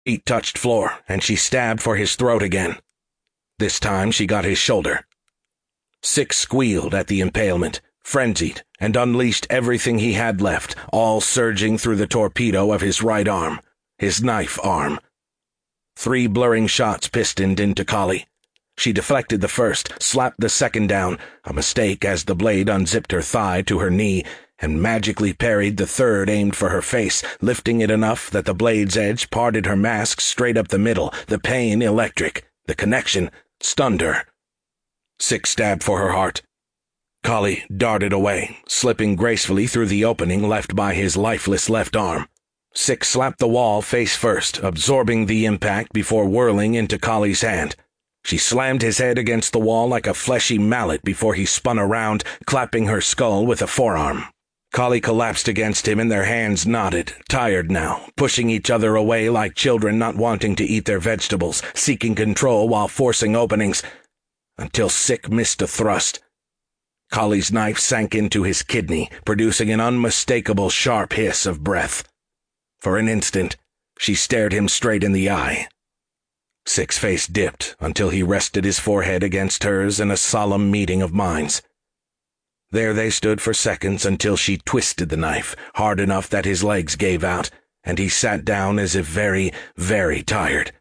Feet touched floor, and she stabbed for his throat again. This time she got his shoulder. Sick squealed at the impalement, frenzied, and unleashed everything he had left, all surging through the torpedo of his right arm, his knife arm. 3 blurring shots pistoned into Kali. She deflected the first, slapped the second down, a mistake as the blade unzipped her thigh to her knee, and magically parried the third aimed for her face, lifting it enough that the blade's edge parted her mask straight up the middle, the pain electric, the connection stunned her. Sick stabbed for her heart. Kali darted away, slipping gracefully through the opening left by his lifeless left arm. Sick slapped the wall face first, absorbing the impact before whirling into Kali's hand. She slammed his head against the wall like a fleshy mallet before he spun around, clapping her skull with a forearm. Kali collapsed against him and their hands knotted, tired now, pushing each other away like children not wanting to eat their vegetables, seeking control while forcing openings, until Sick missed a thrust. Kali's knife sank into his kidney, producing an unmistakable sharp hiss of breath. For an instant, she stared him straight in the eye. Sick's face dipped until he rested his forehead against hers in a solemn meeting of minds. There they stood for seconds until she twisted the knife, hard enough that his legs gave out, and he sat down as if very, very tired.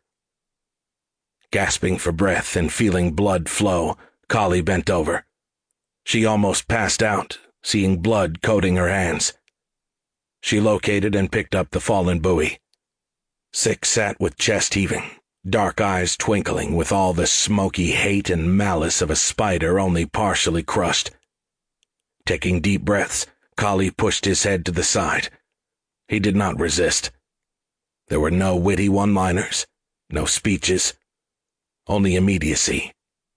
Gasping for breath and feeling blood flow, Kali bent over. She almost passed out, seeing blood coating her hands. She located and picked up the fallen buoy. Sick sat with chest heaving, dark eyes twinkling with all the smoky hate and malice of a spider only partially crushed. Taking deep breaths, Kali pushed his head to the side. He did not resist. There were no witty one-liners, no speeches, only immediacy.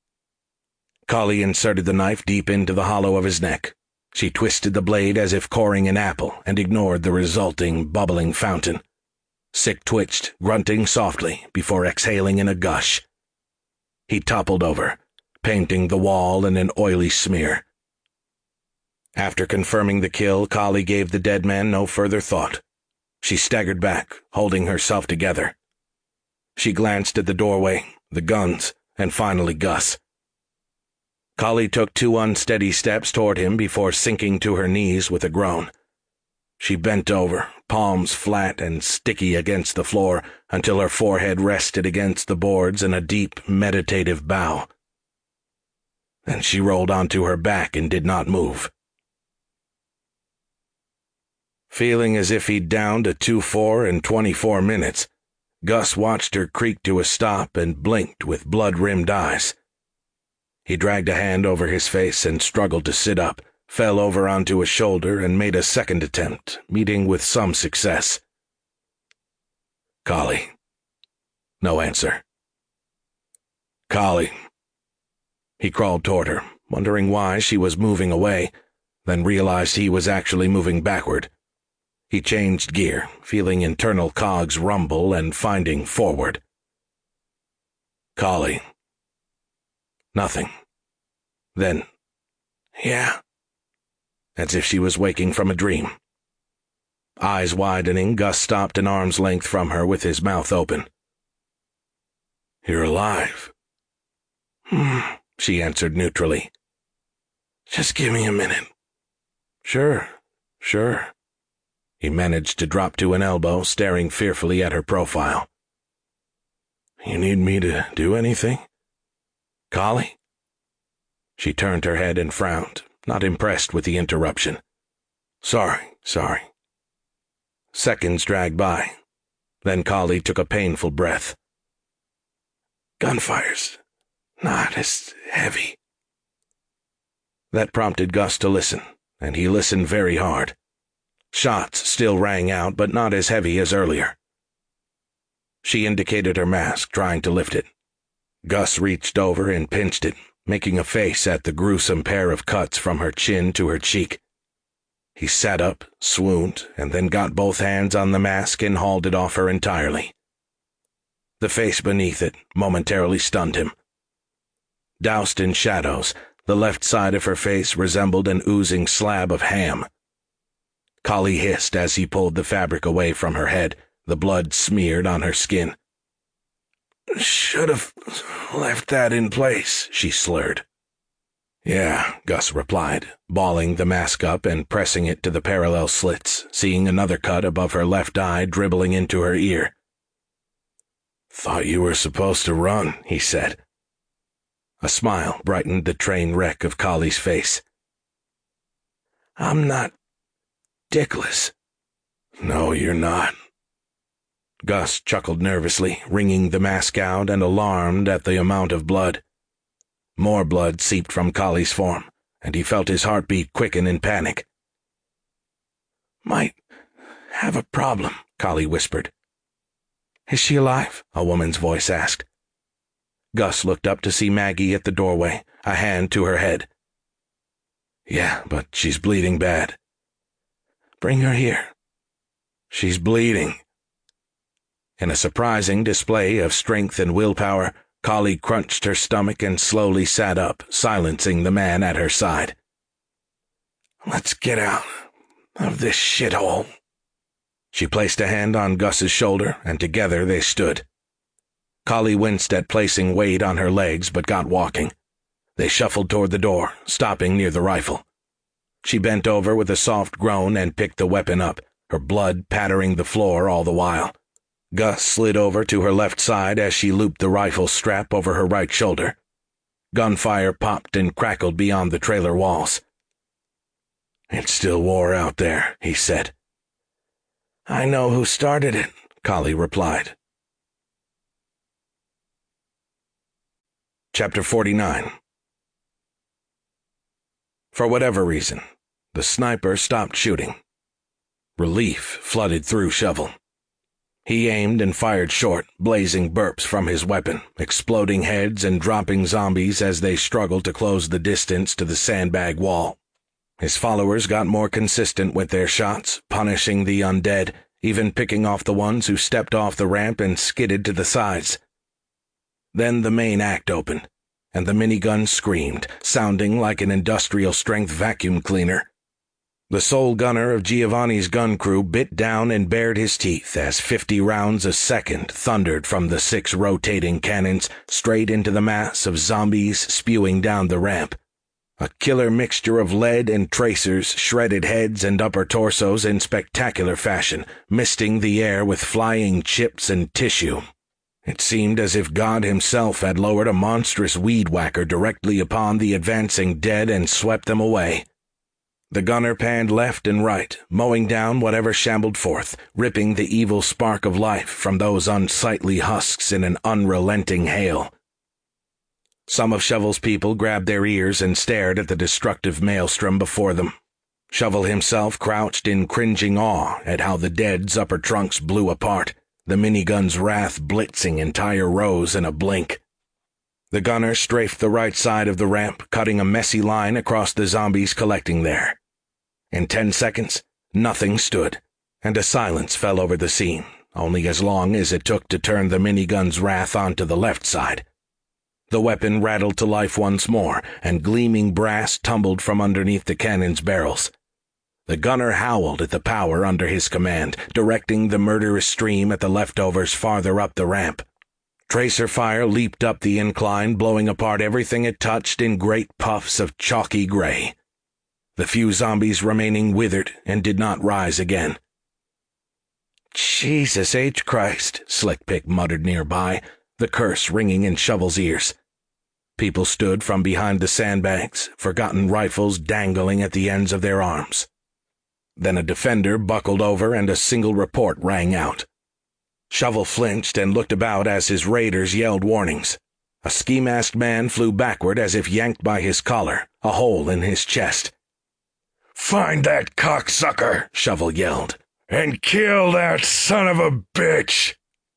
Kali inserted the knife deep into the hollow of his neck. She twisted the blade as if coring an apple and ignored the resulting bubbling fountain. Sick twitched, grunting softly before exhaling in a gush. He toppled over, painting the wall in an oily smear. After confirming the kill, Kali gave the dead man no further thought. She staggered back, holding herself together. She glanced at the doorway, the guns, and finally Gus. Kali took 2 unsteady steps toward him before sinking to her knees with a groan. She bent over, palms flat and sticky against the floor, until her forehead rested against the boards in a deep, meditative bow. Then she rolled onto her back and did not move. Feeling as if he'd downed a 2-4 in 24 minutes, Gus watched her creak to a stop and blinked with blood-rimmed eyes. He dragged a hand over his face and struggled to sit up, fell over onto a shoulder and made a second attempt, meeting with some success. Kali. No answer. Kali. He crawled toward her, wondering why she was moving away, then realized he was actually moving backward. He changed gear, feeling internal cogs rumble and finding forward. Kali. Nothing. Then, yeah, as if she was waking from a dream. Eyes widening, Gus stopped an arm's length from her with his mouth open. You're alive. She answered neutrally. Just give me a minute. Sure. He managed to drop to an elbow, staring fearfully at her profile. You need me to do anything? Kali? She turned her head and frowned, not impressed with the interruption. Sorry. Seconds dragged by. Then Kali took a painful breath. Gunfire's not as heavy. That prompted Gus to listen, and he listened very hard. Shots still rang out, but not as heavy as earlier. She indicated her mask, trying to lift it. Gus reached over and pinched it, making a face at the gruesome pair of cuts from her chin to her cheek. He sat up, swooned, and then got both hands on the mask and hauled it off her entirely. The face beneath it momentarily stunned him. Doused in shadows, the left side of her face resembled an oozing slab of ham. Kali hissed as he pulled the fabric away from her head, the blood smeared on her skin. "Should have left that in place," she slurred. "Yeah," Gus replied, balling the mask up and pressing it to the parallel slits, seeing another cut above her left eye dribbling into her ear. "Thought you were supposed to run," he said. A smile brightened the train wreck of Collie's face. "I'm not Dickless." "No, you're not." Gus chuckled nervously, wringing the mask out and alarmed at the amount of blood. More blood seeped from Collie's form, and he felt his heartbeat quicken in panic. "Might have a problem," Collie whispered. "Is she alive?" a woman's voice asked. Gus looked up to see Maggie at the doorway, a hand to her head. "Yeah, but she's bleeding bad." "Bring her here." "She's bleeding." In a surprising display of strength and willpower, Collie crunched her stomach and slowly sat up, silencing the man at her side. "Let's get out of this shithole." She placed a hand on Gus's shoulder, and together they stood. Collie winced at placing weight on her legs, but got walking. They shuffled toward the door, stopping near the rifle. She bent over with a soft groan and picked the weapon up, her blood pattering the floor all the while. Gus slid over to her left side as she looped the rifle strap over her right shoulder. Gunfire popped and crackled beyond the trailer walls. "It's still war out there," he said. "I know who started it," Collie replied. Chapter 49. For whatever reason, the sniper stopped shooting. Relief flooded through Shovel. He aimed and fired short, blazing burps from his weapon, exploding heads and dropping zombies as they struggled to close the distance to the sandbag wall. His followers got more consistent with their shots, punishing the undead, even picking off the ones who stepped off the ramp and skidded to the sides. Then the main act opened, and the minigun screamed, sounding like an industrial-strength vacuum cleaner. The sole gunner of Giovanni's gun crew bit down and bared his teeth as 50 rounds a second thundered from the 6 rotating cannons straight into the mass of zombies spewing down the ramp. A killer mixture of lead and tracers shredded heads and upper torsos in spectacular fashion, misting the air with flying chips and tissue. It seemed as if God himself had lowered a monstrous weed whacker directly upon the advancing dead and swept them away. The gunner panned left and right, mowing down whatever shambled forth, ripping the evil spark of life from those unsightly husks in an unrelenting hail. Some of Shovel's people grabbed their ears and stared at the destructive maelstrom before them. Shovel himself crouched in cringing awe at how the dead's upper trunks blew apart, the minigun's wrath blitzing entire rows in a blink. The gunner strafed the right side of the ramp, cutting a messy line across the zombies collecting there. In 10 seconds, nothing stood, and a silence fell over the scene, only as long as it took to turn the minigun's wrath onto the left side. The weapon rattled to life once more, and gleaming brass tumbled from underneath the cannon's barrels. The gunner howled at the power under his command, directing the murderous stream at the leftovers farther up the ramp. Tracer fire leaped up the incline, blowing apart everything it touched in great puffs of chalky gray. The few zombies remaining withered and did not rise again. "Jesus H. Christ," Slickpick muttered nearby, the curse ringing in Shovel's ears. People stood from behind the sandbags, forgotten rifles dangling at the ends of their arms. Then a defender buckled over and a single report rang out. Shovel flinched and looked about as his raiders yelled warnings. A ski-masked man flew backward as if yanked by his collar, a hole in his chest. "Find that cocksucker," Shovel yelled, "and kill that son of a bitch."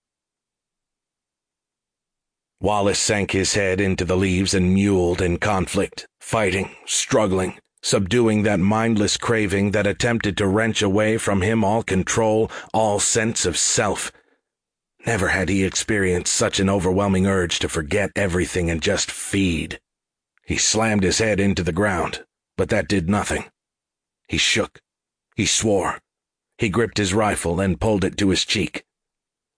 Wallace sank his head into the leaves and mewled in conflict, fighting, struggling, subduing that mindless craving that attempted to wrench away from him all control, all sense of self. Never had he experienced such an overwhelming urge to forget everything and just feed. He slammed his head into the ground, but that did nothing. He shook. He swore. He gripped his rifle and pulled it to his cheek,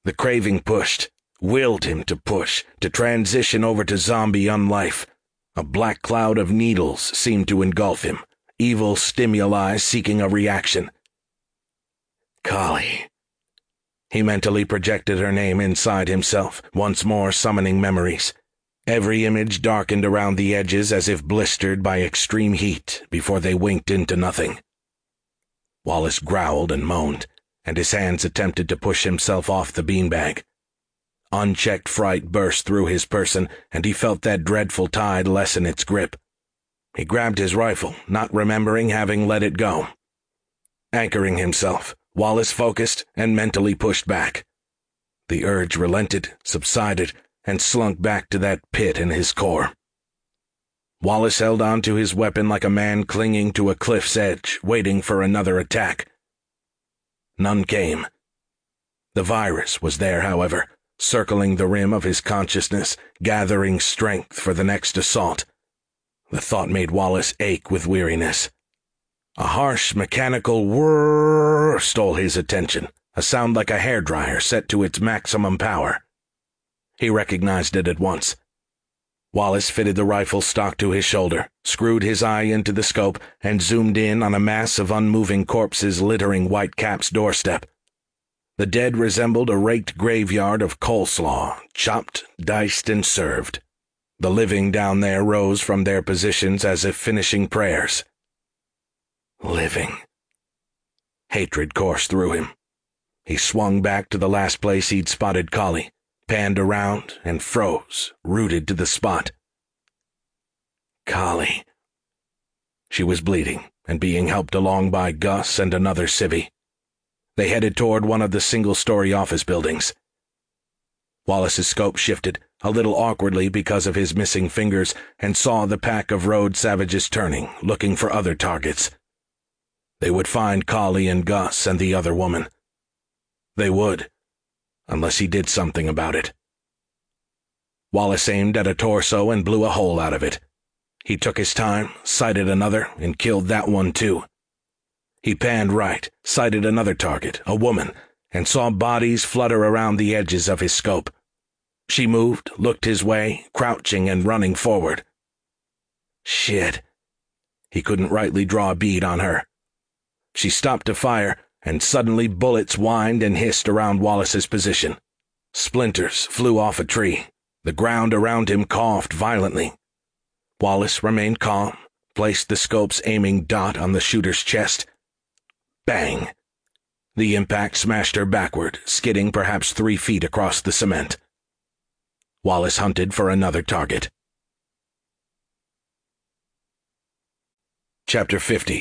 The craving pushed, willed him to push, to transition over to zombie unlife. A black cloud of needles seemed to engulf him, evil stimuli seeking a reaction. Kali. He mentally projected her name inside himself, once more summoning memories. Every image darkened around the edges as if blistered by extreme heat before they winked into nothing. Wallace growled and moaned, and his hands attempted to push himself off the beanbag. Unchecked fright burst through his person, and he felt that dreadful tide lessen its grip. He grabbed his rifle, not remembering having let it go. Anchoring himself, Wallace focused and mentally pushed back. The urge relented, subsided, and slunk back to that pit in his core. Wallace held on to his weapon like a man clinging to a cliff's edge, waiting for another attack. None came. The virus was there, however, circling the rim of his consciousness, gathering strength for the next assault. The thought made Wallace ache with weariness. A harsh, mechanical whirr stole his attention, a sound like a hairdryer set to its maximum power. He recognized it at once. Wallace fitted the rifle stock to his shoulder, screwed his eye into the scope, and zoomed in on a mass of unmoving corpses littering Whitecap's doorstep. The dead resembled a raked graveyard of coleslaw, chopped, diced, and served. The living down there rose from their positions as if finishing prayers. Living. Hatred coursed through him. He swung back to the last place he'd spotted Kali, panned around, and froze, rooted to the spot. Kali. She was bleeding and being helped along by Gus and another civvy. They headed toward one of the single-story office buildings. Wallace's scope shifted, a little awkwardly because of his missing fingers, and saw the pack of road savages turning, looking for other targets. They would find Kali and Gus and the other woman. They would, unless he did something about it. Wallace aimed at a torso and blew a hole out of it. He took his time, sighted another, and killed that one too. He panned right, sighted another target, a woman, and saw bodies flutter around the edges of his scope. She moved, looked his way, crouching and running forward. Shit. He couldn't rightly draw a bead on her. She stopped to fire, and suddenly bullets whined and hissed around Wallace's position. Splinters flew off a tree. The ground around him coughed violently. Wallace remained calm, placed the scope's aiming dot on the shooter's chest. Bang! The impact smashed her backward, skidding perhaps 3 feet across the cement. Wallace hunted for another target. Chapter 50.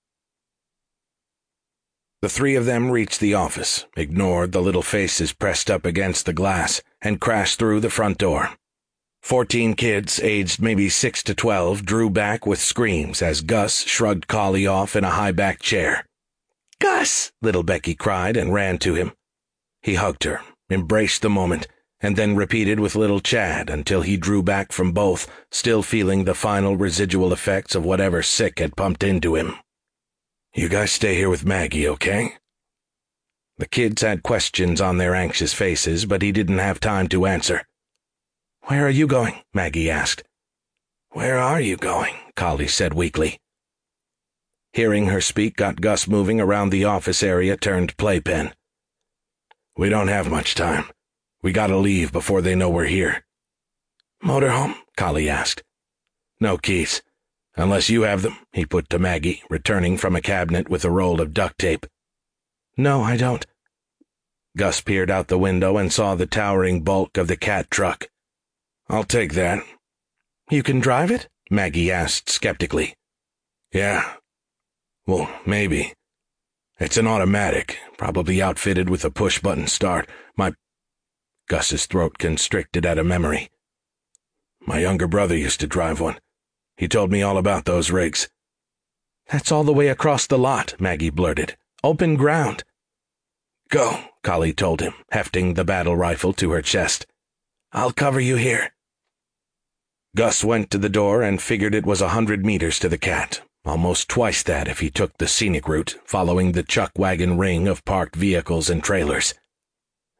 The three of them reached the office, ignored the little faces pressed up against the glass, and crashed through the front door. 14 kids, aged maybe 6 to 12, drew back with screams as Gus shrugged Kali off in a high-backed chair. "Gus!" little Becky cried and ran to him. He hugged her, embraced the moment, and then repeated with little Chad until he drew back from both, still feeling the final residual effects of whatever sick had pumped into him. "You guys stay here with Maggie, okay?" The kids had questions on their anxious faces, but he didn't have time to answer. "Where are you going?" Maggie asked. "Where are you going?" Kali said weakly. Hearing her speak got Gus moving around the office area turned playpen. "We don't have much time. We gotta leave before they know we're here." "Motorhome?" Kali asked. "No keys. Unless you have them," he put to Maggie, returning from a cabinet with a roll of duct tape. "No, I don't." Gus peered out the window and saw the towering bulk of the cat truck. "I'll take that." "You can drive it?" Maggie asked skeptically. "Yeah. Well, maybe. It's an automatic, probably outfitted with a push-button start. Gus's throat constricted at a memory. "My younger brother used to drive one. He told me all about those rigs." "That's all the way across the lot," Maggie blurted. "Open ground." "Go," Kali told him, hefting the battle rifle to her chest. "I'll cover you here." Gus went to the door and figured it was 100 meters to the cat, almost twice that if he took the scenic route, following the chuck wagon ring of parked vehicles and trailers.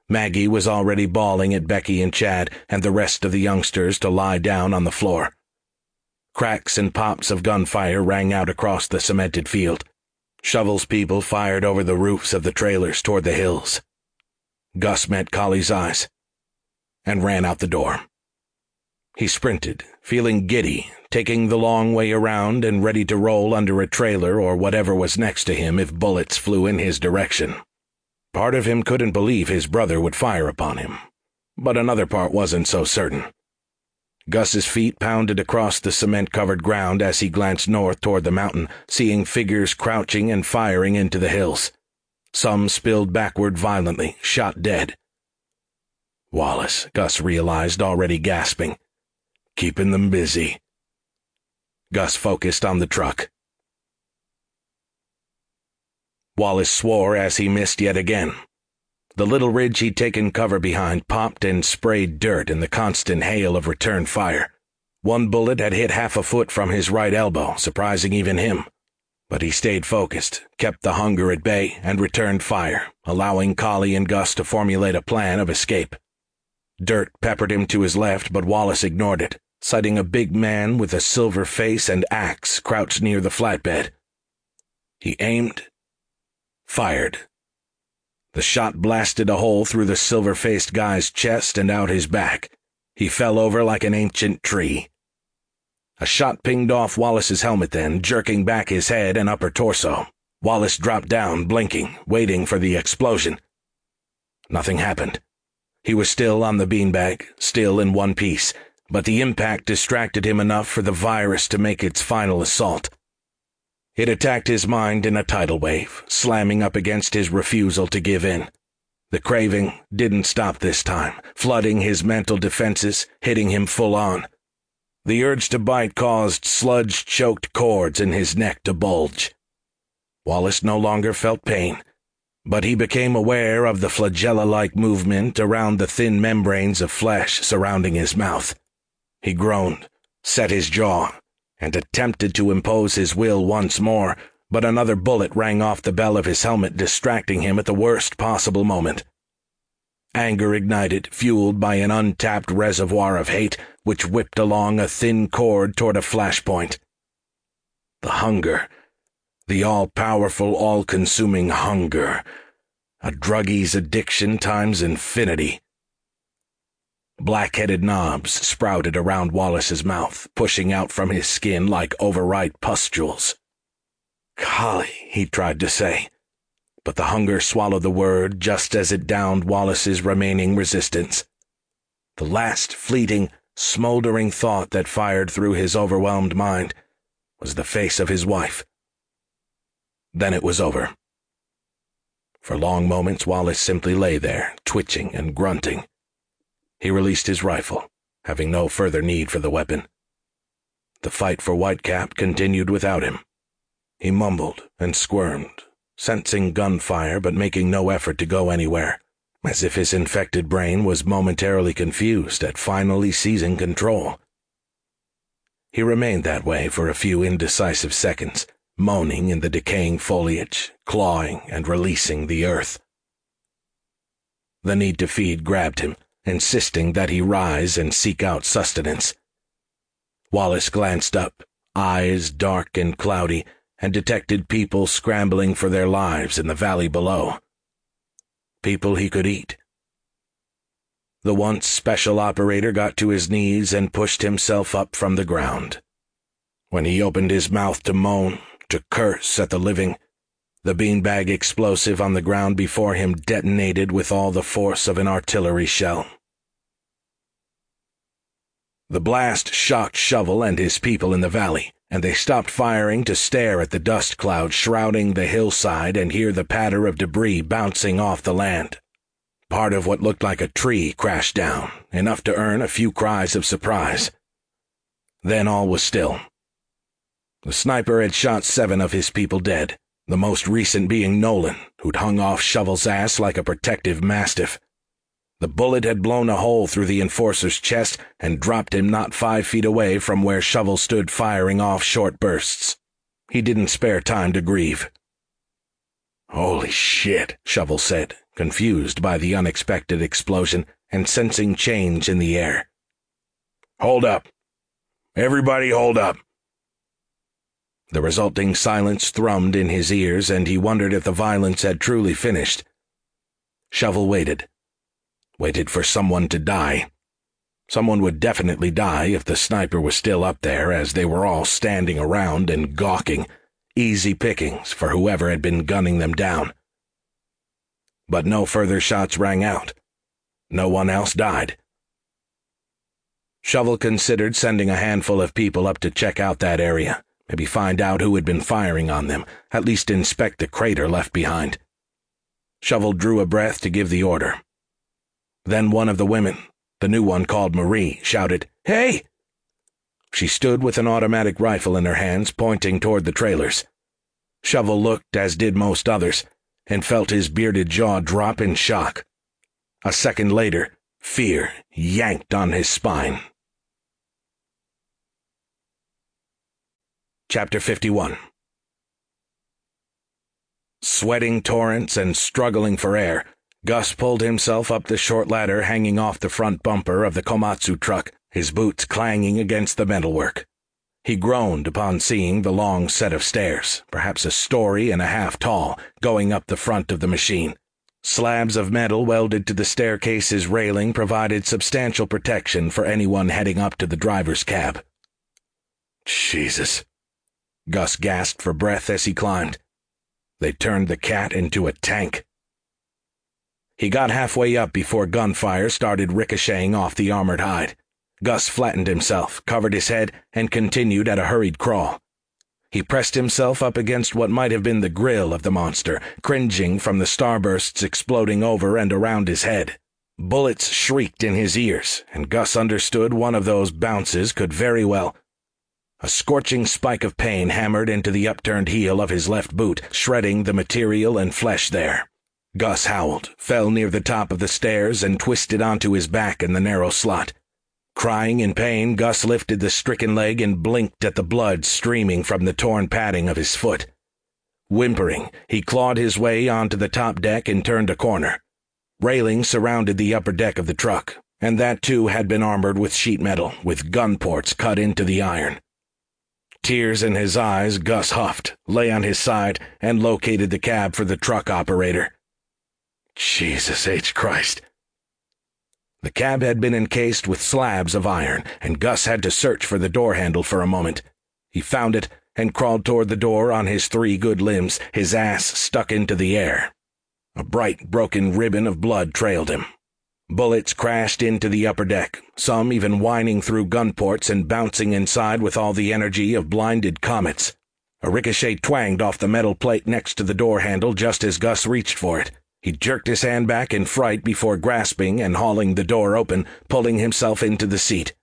Maggie was already bawling at Becky and Chad and the rest of the youngsters to lie down on the floor. Cracks and pops of gunfire rang out across the cemented field. Shovel's people fired over the roofs of the trailers toward the hills. Gus met Collie's eyes and ran out the door. He sprinted, feeling giddy, taking the long way around and ready to roll under a trailer or whatever was next to him if bullets flew in his direction. Part of him couldn't believe his brother would fire upon him, but another part wasn't so certain. Gus's feet pounded across the cement-covered ground as he glanced north toward the mountain, seeing figures crouching and firing into the hills. Some spilled backward violently, shot dead. Wallace, Gus realized, already gasping. Keeping them busy. Gus focused on the truck. Wallace swore as he missed yet again. The little ridge he'd taken cover behind popped and sprayed dirt in the constant hail of return fire. One bullet had hit half a foot from his right elbow, surprising even him. But he stayed focused, kept the hunger at bay, and returned fire, allowing Collie and Gus to formulate a plan of escape. Dirt peppered him to his left, but Wallace ignored it, sighting a big man with a silver face and axe crouched near the flatbed. He aimed, fired. The shot blasted a hole through the silver-faced guy's chest and out his back. He fell over like an ancient tree. A shot pinged off Wallace's helmet then, jerking back his head and upper torso. Wallace dropped down, blinking, waiting for the explosion. Nothing happened. He was still on the beanbag, still in one piece, but the impact distracted him enough for the virus to make its final assault. It attacked his mind in a tidal wave, slamming up against his refusal to give in. The craving didn't stop this time, flooding his mental defenses, hitting him full on. The urge to bite caused sludge-choked cords in his neck to bulge. Wallace no longer felt pain, but he became aware of the flagella-like movement around the thin membranes of flesh surrounding his mouth. He groaned, set his jaw, and attempted to impose his will once more, but another bullet rang off the bell of his helmet, distracting him at the worst possible moment. Anger ignited, fueled by an untapped reservoir of hate, which whipped along a thin cord toward a flashpoint. The hunger, the all-powerful, all-consuming hunger, a druggie's addiction times infinity. Black-headed knobs sprouted around Wallace's mouth, pushing out from his skin like overripe pustules. "Collie," he tried to say, but the hunger swallowed the word just as it downed Wallace's remaining resistance. The last fleeting, smoldering thought that fired through his overwhelmed mind was the face of his wife. Then it was over. For long moments Wallace simply lay there, twitching and grunting. He released his rifle, having no further need for the weapon. The fight for Whitecap continued without him. He mumbled and squirmed, sensing gunfire but making no effort to go anywhere, as if his infected brain was momentarily confused at finally seizing control. He remained that way for a few indecisive seconds, moaning in the decaying foliage, clawing and releasing the earth. The need to feed grabbed him, insisting that he rise and seek out sustenance. Wallace glanced up, eyes dark and cloudy, and detected people scrambling for their lives in the valley below. People he could eat. The once special operator got to his knees and pushed himself up from the ground. When he opened his mouth to moan, to curse at the living, the beanbag explosive on the ground before him detonated with all the force of an artillery shell. The blast shocked Shovel and his people in the valley, and they stopped firing to stare at the dust cloud shrouding the hillside and hear the patter of debris bouncing off the land. Part of what looked like a tree crashed down, enough to earn a few cries of surprise. Then all was still. The sniper had shot 7 of his people dead, the most recent being Nolan, who'd hung off Shovel's ass like a protective mastiff. The bullet had blown a hole through the enforcer's chest and dropped him not 5 feet away from where Shovel stood firing off short bursts. He didn't spare time to grieve. "Holy shit," Shovel said, confused by the unexpected explosion and sensing change in the air. "Hold up. Everybody hold up." The resulting silence thrummed in his ears, and he wondered if the violence had truly finished. Shovel waited. Waited for someone to die. Someone would definitely die if the sniper was still up there, as they were all standing around and gawking, easy pickings for whoever had been gunning them down. But no further shots rang out. No one else died. Shovel considered sending a handful of people up to check out that area, maybe find out who had been firing on them, at least inspect the crater left behind. Shovel drew a breath to give the order. Then one of the women, the new one called Marie, shouted, "Hey!" She stood with an automatic rifle in her hands, pointing toward the trailers. Shovel looked, as did most others, and felt his bearded jaw drop in shock. A second later, fear yanked on his spine. Chapter 51. Sweating torrents and struggling for air, Gus pulled himself up the short ladder hanging off the front bumper of the Komatsu truck, his boots clanging against the metalwork. He groaned upon seeing the long set of stairs, perhaps a story and a half tall, going up the front of the machine. Slabs of metal welded to the staircase's railing provided substantial protection for anyone heading up to the driver's cab. Jesus. Gus gasped for breath as he climbed. They turned the cat into a tank. He got halfway up before gunfire started ricocheting off the armored hide. Gus flattened himself, covered his head, and continued at a hurried crawl. He pressed himself up against what might have been the grill of the monster, cringing from the starbursts exploding over and around his head. Bullets shrieked in his ears, and Gus understood one of those bounces could very well. A scorching spike of pain hammered into the upturned heel of his left boot, shredding the material and flesh there. Gus howled, fell near the top of the stairs, and twisted onto his back in the narrow slot. Crying in pain, Gus lifted the stricken leg and blinked at the blood streaming from the torn padding of his foot. Whimpering, he clawed his way onto the top deck and turned a corner. Railings surrounded the upper deck of the truck, and that too had been armored with sheet metal, with gun ports cut into the iron. Tears in his eyes, Gus huffed, lay on his side, and located the cab for the truck operator. Jesus H. Christ. The cab had been encased with slabs of iron, and Gus had to search for the door handle for a moment. He found it and crawled toward the door on his 3 good limbs, his ass stuck into the air. A bright, broken ribbon of blood trailed him. Bullets crashed into the upper deck, some even whining through gun ports and bouncing inside with all the energy of blinded comets. A ricochet twanged off the metal plate next to the door handle just as Gus reached for it. He jerked his hand back in fright before grasping and hauling the door open, pulling himself into the seat.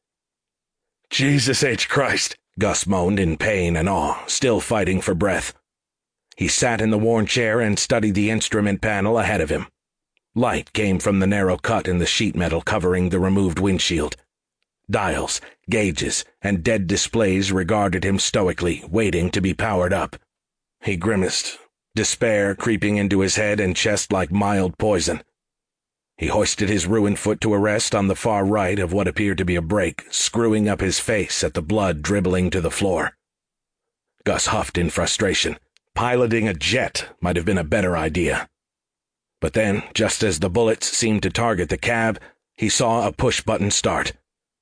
Jesus H. Christ, Gus moaned in pain and awe, still fighting for breath. He sat in the worn chair and studied the instrument panel ahead of him. Light came from the narrow cut in the sheet metal covering the removed windshield. Dials, gauges, and dead displays regarded him stoically, waiting to be powered up. He grimaced, despair creeping into his head and chest like mild poison. He hoisted his ruined foot to a rest on the far right of what appeared to be a break, screwing up his face at the blood dribbling to the floor. Gus huffed in frustration. Piloting a jet might have been a better idea. But then, just as the bullets seemed to target the cab, he saw a push-button start.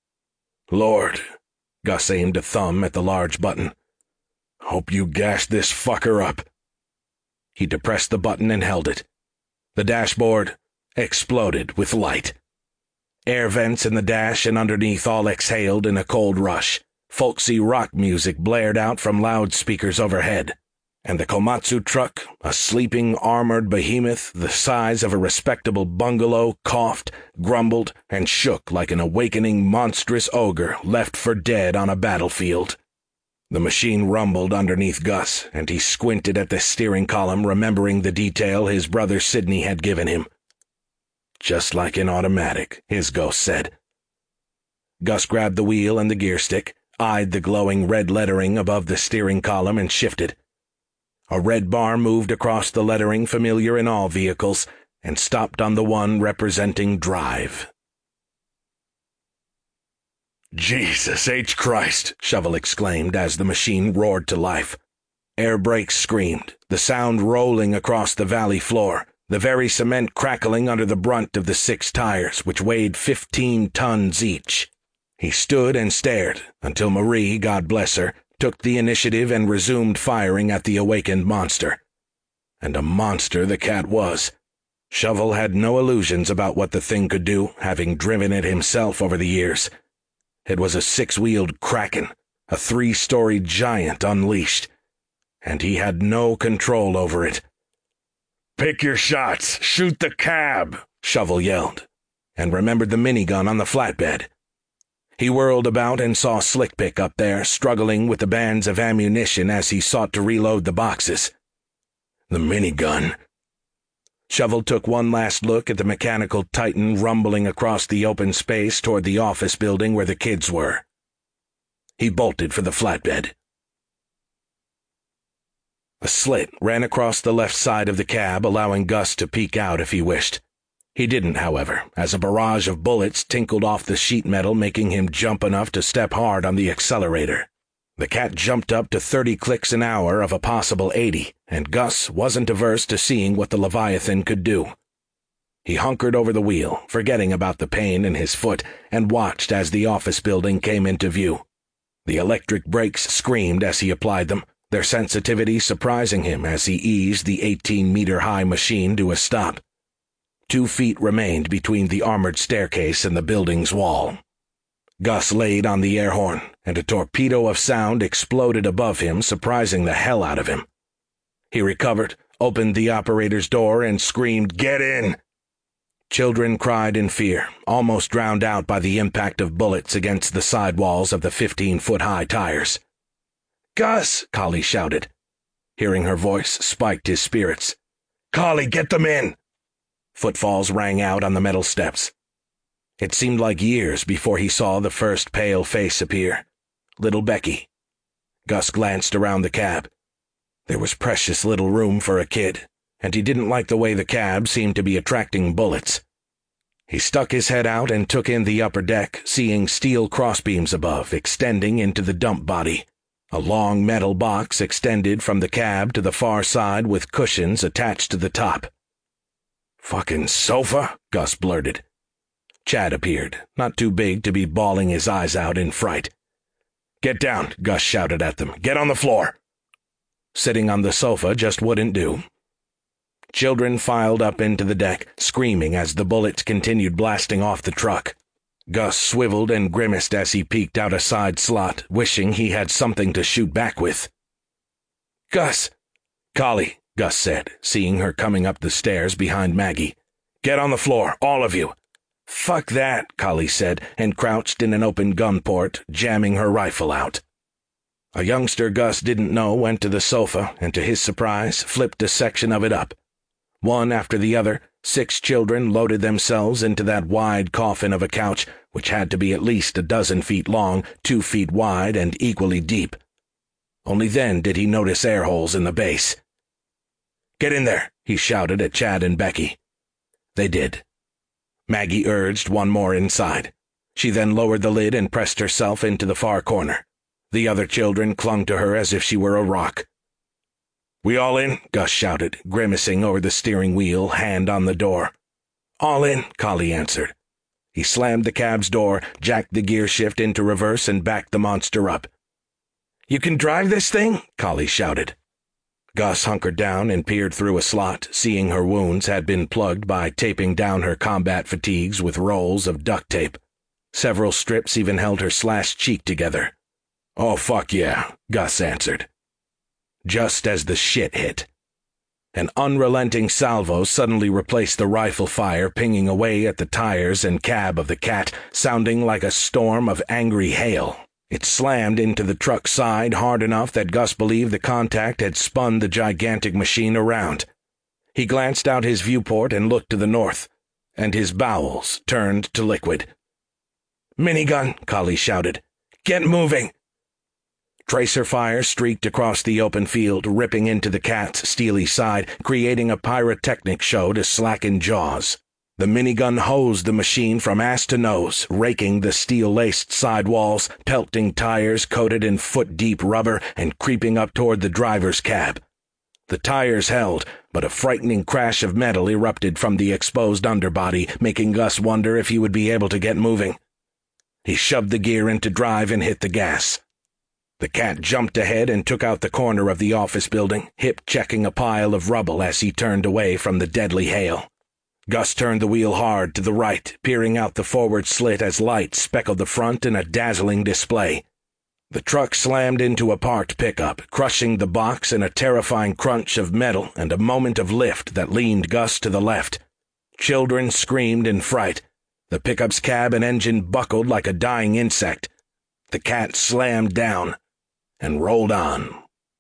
Lord, Gus aimed a thumb at the large button. Hope you gashed this fucker up. He depressed the button and held it. The dashboard exploded with light. Air vents in the dash and underneath all exhaled in a cold rush. Folksy rock music blared out from loudspeakers overhead. And the Komatsu truck, a sleeping armored behemoth the size of a respectable bungalow, coughed, grumbled, and shook like an awakening monstrous ogre left for dead on a battlefield. The machine rumbled underneath Gus, and he squinted at the steering column, remembering the detail his brother Sidney had given him. Just like an automatic, his ghost said. Gus grabbed the wheel and the gear stick, eyed the glowing red lettering above the steering column, and shifted. A red bar moved across the lettering familiar in all vehicles, and stopped on the one representing drive. "Jesus H. Christ!" Shovel exclaimed as the machine roared to life. Air brakes screamed, the sound rolling across the valley floor, the very cement crackling under the brunt of the 6 tires, which weighed 15 tons each. He stood and stared until Marie, God bless her, took the initiative and resumed firing at the awakened monster. And a monster the cat was. Shovel had no illusions about what the thing could do, having driven it himself over the years. It was a 6-wheeled kraken, a 3-story giant unleashed, and he had no control over it. "Pick your shots! Shoot the cab!" Shovel yelled, and remembered the minigun on the flatbed. He whirled about and saw Slickpick up there, struggling with the bands of ammunition as he sought to reload the boxes. The minigun. Shovel took one last look at the mechanical titan rumbling across the open space toward the office building where the kids were. He bolted for the flatbed. A slit ran across the left side of the cab, allowing Gus to peek out if he wished. He didn't, however, as a barrage of bullets tinkled off the sheet metal, making him jump enough to step hard on the accelerator. The cat jumped up to 30 clicks an hour of a possible 80, and Gus wasn't averse to seeing what the Leviathan could do. He hunkered over the wheel, forgetting about the pain in his foot, and watched as the office building came into view. The electric brakes screamed as he applied them, their sensitivity surprising him as he eased the 18-meter-high machine to a stop. 2 feet remained between the armored staircase and the building's wall. Gus laid on the air horn, and a torpedo of sound exploded above him, surprising the hell out of him. He recovered, opened the operator's door, and screamed, "Get in!" Children cried in fear, almost drowned out by the impact of bullets against the sidewalls of the 15-foot-high tires. "Gus!" Collie shouted. Hearing her voice spiked his spirits. "Collie, get them in!" Footfalls rang out on the metal steps. It seemed like years before he saw the first pale face appear. Little Becky. Gus glanced around the cab. There was precious little room for a kid, and he didn't like the way the cab seemed to be attracting bullets. He stuck his head out and took in the upper deck, seeing steel crossbeams above, extending into the dump body. A long metal box extended from the cab to the far side with cushions attached to the top. "Fucking sofa?" Gus blurted. Chad appeared, not too big to be bawling his eyes out in fright. "Get down," Gus shouted at them. "Get on the floor." Sitting on the sofa just wouldn't do. Children filed up into the deck, screaming as the bullets continued blasting off the truck. Gus swiveled and grimaced as he peeked out a side slot, wishing he had something to shoot back with. "Gus!" "Collie," Gus said, seeing her coming up the stairs behind Maggie. "Get on the floor, all of you." "Fuck that," Collie said, and crouched in an open gun port, jamming her rifle out. A youngster Gus didn't know went to the sofa and, to his surprise, flipped a section of it up. One after the other, 6 children loaded themselves into that wide coffin of a couch, which had to be at least 12 feet long, 2 feet wide, and equally deep. Only then did he notice air holes in the base. "Get in there," he shouted at Chad and Becky. They did. Maggie urged one more inside. She then lowered the lid and pressed herself into the far corner. The other children clung to her as if she were a rock. "We all in?" Gus shouted, grimacing over the steering wheel, hand on the door. "All in," Collie answered. He slammed the cab's door, jacked the gear shift into reverse, and backed the monster up. "You can drive this thing?" Collie shouted. Gus hunkered down and peered through a slot, seeing her wounds had been plugged by taping down her combat fatigues with rolls of duct tape. Several strips even held her slashed cheek together. "Oh, fuck yeah," Gus answered. Just as the shit hit. An unrelenting salvo suddenly replaced the rifle fire, pinging away at the tires and cab of the cat, sounding like a storm of angry hail. It slammed into the truck's side hard enough that Gus believed the contact had spun the gigantic machine around. He glanced out his viewport and looked to the north, and his bowels turned to liquid. "Minigun," Collie shouted. "Get moving!" Tracer fire streaked across the open field, ripping into the cat's steely side, creating a pyrotechnic show to slacken jaws. The minigun hosed the machine from ass to nose, raking the steel-laced sidewalls, pelting tires coated in foot-deep rubber, and creeping up toward the driver's cab. The tires held, but a frightening crash of metal erupted from the exposed underbody, making Gus wonder if he would be able to get moving. He shoved the gear into drive and hit the gas. The cat jumped ahead and took out the corner of the office building, hip-checking a pile of rubble as he turned away from the deadly hail. Gus turned the wheel hard to the right, peering out the forward slit as light speckled the front in a dazzling display. The truck slammed into a parked pickup, crushing the box in a terrifying crunch of metal and a moment of lift that leaned Gus to the left. Children screamed in fright. The pickup's cab and engine buckled like a dying insect. The cat slammed down and rolled on.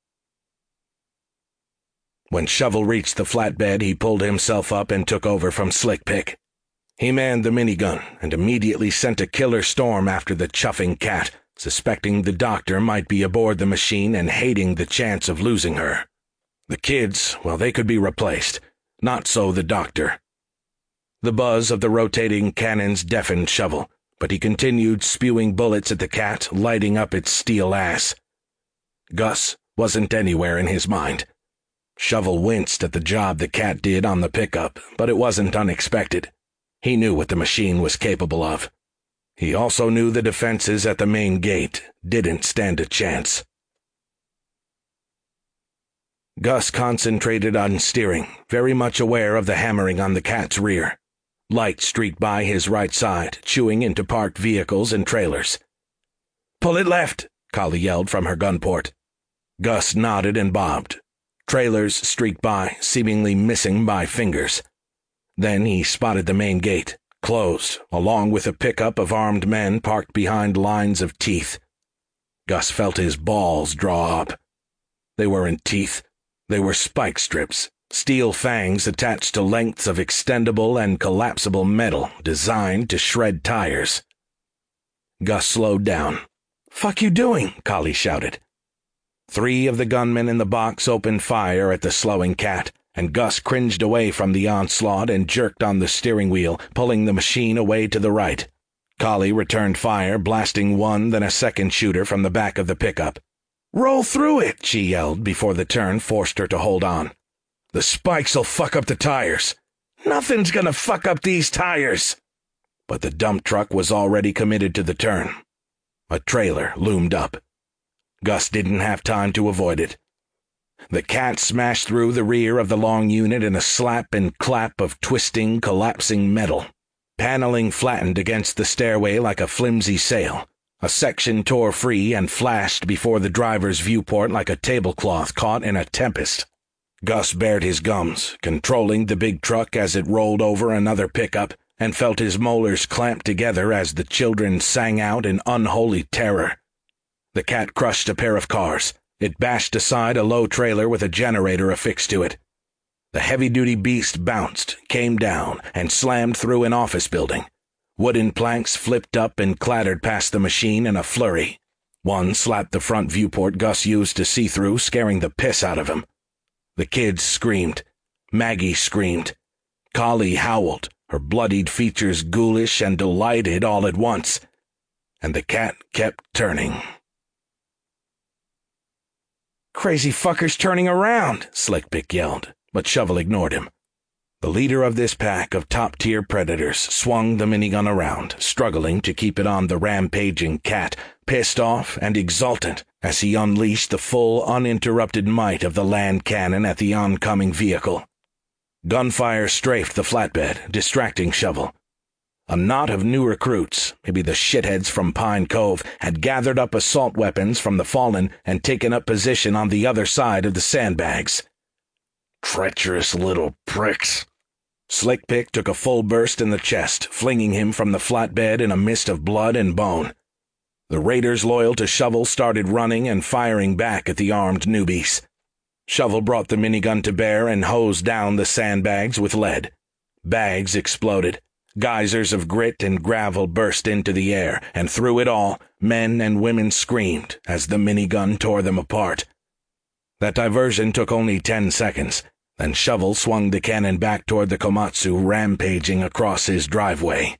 When Shovel reached the flatbed, he pulled himself up and took over from Slickpick. He manned the minigun and immediately sent a killer storm after the chuffing cat, suspecting the doctor might be aboard the machine and hating the chance of losing her. The kids, well, they could be replaced. Not so the doctor. The buzz of the rotating cannons deafened Shovel, but he continued spewing bullets at the cat, lighting up its steel ass. Gus wasn't anywhere in his mind. Shovel winced at the job the cat did on the pickup, but it wasn't unexpected. He knew what the machine was capable of. He also knew the defenses at the main gate didn't stand a chance. Gus concentrated on steering, very much aware of the hammering on the cat's rear. Light streaked by his right side, chewing into parked vehicles and trailers. "Pull it left," Kali yelled from her gun port. Gus nodded and bobbed. Trailers streaked by, seemingly missing by fingers. Then he spotted the main gate, closed, along with a pickup of armed men parked behind lines of teeth. Gus felt his balls draw up. They weren't teeth. They were spike strips, steel fangs attached to lengths of extendable and collapsible metal designed to shred tires. Gus slowed down. "Fuck you doing?" Kali shouted. 3 of the gunmen in the box opened fire at the slowing cat, and Gus cringed away from the onslaught and jerked on the steering wheel, pulling the machine away to the right. Kali returned fire, blasting one, then a second shooter from the back of the pickup. "Roll through it," she yelled before the turn forced her to hold on. "The spikes'll fuck up the tires." "Nothing's gonna fuck up these tires." But the dump truck was already committed to the turn. A trailer loomed up. Gus didn't have time to avoid it. The cat smashed through the rear of the long unit in a slap and clap of twisting, collapsing metal. Paneling flattened against the stairway like a flimsy sail. A section tore free and flashed before the driver's viewport like a tablecloth caught in a tempest. Gus bared his gums, controlling the big truck as it rolled over another pickup, and felt his molars clamp together as the children sang out in unholy terror. The cat crushed a pair of cars. It bashed aside a low trailer with a generator affixed to it. The heavy-duty beast bounced, came down, and slammed through an office building. Wooden planks flipped up and clattered past the machine in a flurry. One slapped the front viewport Gus used to see through, scaring the piss out of him. The kids screamed. Maggie screamed. Kali howled, her bloodied features ghoulish and delighted all at once. And the cat kept turning. "Crazy fucker's turning around," Slickpick yelled, but Shovel ignored him. The leader of this pack of top-tier predators swung the minigun around, struggling to keep it on the rampaging cat, pissed off and exultant as he unleashed the full, uninterrupted might of the land cannon at the oncoming vehicle. Gunfire strafed the flatbed, distracting Shovel. A knot of new recruits, maybe the shitheads from Pine Cove, had gathered up assault weapons from the fallen and taken up position on the other side of the sandbags. "Treacherous little pricks." Slickpick took a full burst in the chest, flinging him from the flatbed in a mist of blood and bone. The raiders loyal to Shovel started running and firing back at the armed newbies. Shovel brought the minigun to bear and hosed down the sandbags with lead. Bags exploded. Geysers of grit and gravel burst into the air, and through it all, men and women screamed as the minigun tore them apart. That diversion took only 10 seconds. Then Shovel swung the cannon back toward the Komatsu, rampaging across his driveway.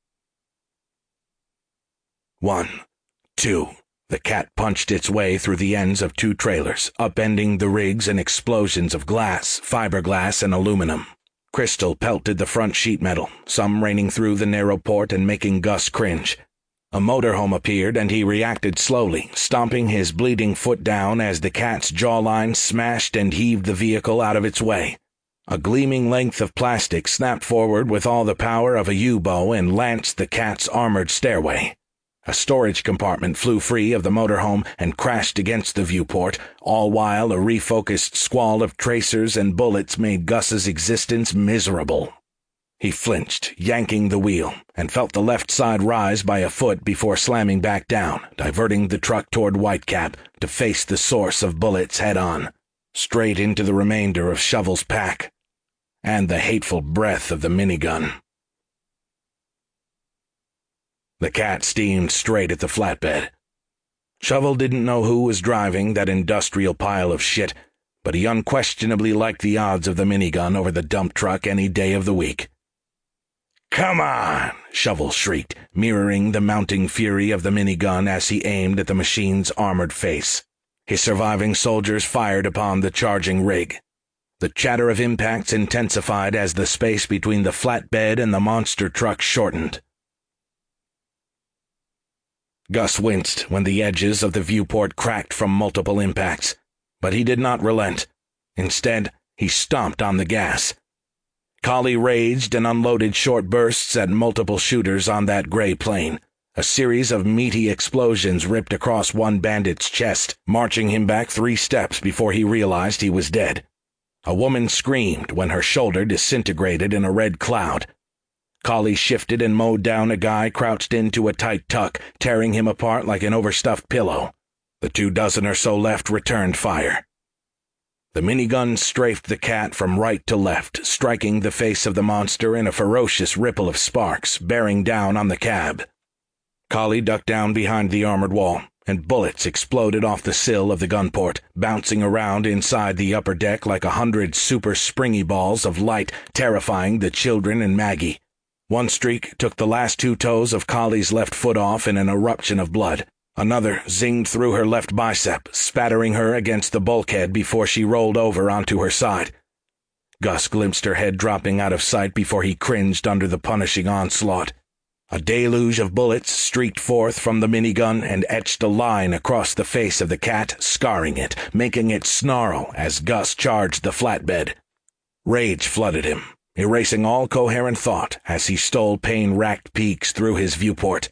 1, 2. The cat punched its way through the ends of 2 trailers, upending the rigs in explosions of glass, fiberglass, and aluminum. Crystal pelted the front sheet metal, some raining through the narrow port and making Gus cringe. A motorhome appeared, and he reacted slowly, stomping his bleeding foot down as the cat's jawline smashed and heaved the vehicle out of its way. A gleaming length of plastic snapped forward with all the power of a U-bow and lanced the cat's armored stairway. A storage compartment flew free of the motorhome and crashed against the viewport, all while a refocused squall of tracers and bullets made Gus's existence miserable. He flinched, yanking the wheel, and felt the left side rise by a foot before slamming back down, diverting the truck toward Whitecap to face the source of bullets head-on, straight into the remainder of Shovel's pack, and the hateful breath of the minigun. The cat steamed straight at the flatbed. Shovel didn't know who was driving that industrial pile of shit, but he unquestionably liked the odds of the minigun over the dump truck any day of the week. "Come on!" Shovel shrieked, mirroring the mounting fury of the minigun as he aimed at the machine's armored face. His surviving soldiers fired upon the charging rig. The chatter of impacts intensified as the space between the flatbed and the monster truck shortened. Gus winced when the edges of the viewport cracked from multiple impacts, but he did not relent. Instead, he stomped on the gas. Collie raged and unloaded short bursts at multiple shooters on that gray plane. A series of meaty explosions ripped across one bandit's chest, marching him back 3 steps before he realized he was dead. A woman screamed when her shoulder disintegrated in a red cloud. Collie shifted and mowed down a guy crouched into a tight tuck, tearing him apart like an overstuffed pillow. The 24 or so left returned fire. The minigun strafed the cat from right to left, striking the face of the monster in a ferocious ripple of sparks, bearing down on the cab. Collie ducked down behind the armored wall, and bullets exploded off the sill of the gunport, bouncing around inside the upper deck like 100 super springy balls of light, terrifying the children and Maggie. One streak took the last 2 toes of Collie's left foot off in an eruption of blood. Another zinged through her left bicep, spattering her against the bulkhead before she rolled over onto her side. Gus glimpsed her head dropping out of sight before he cringed under the punishing onslaught. A deluge of bullets streaked forth from the minigun and etched a line across the face of the cat, scarring it, making it snarl as Gus charged the flatbed. Rage flooded him, erasing all coherent thought as he stole pain-racked peeks through his viewport.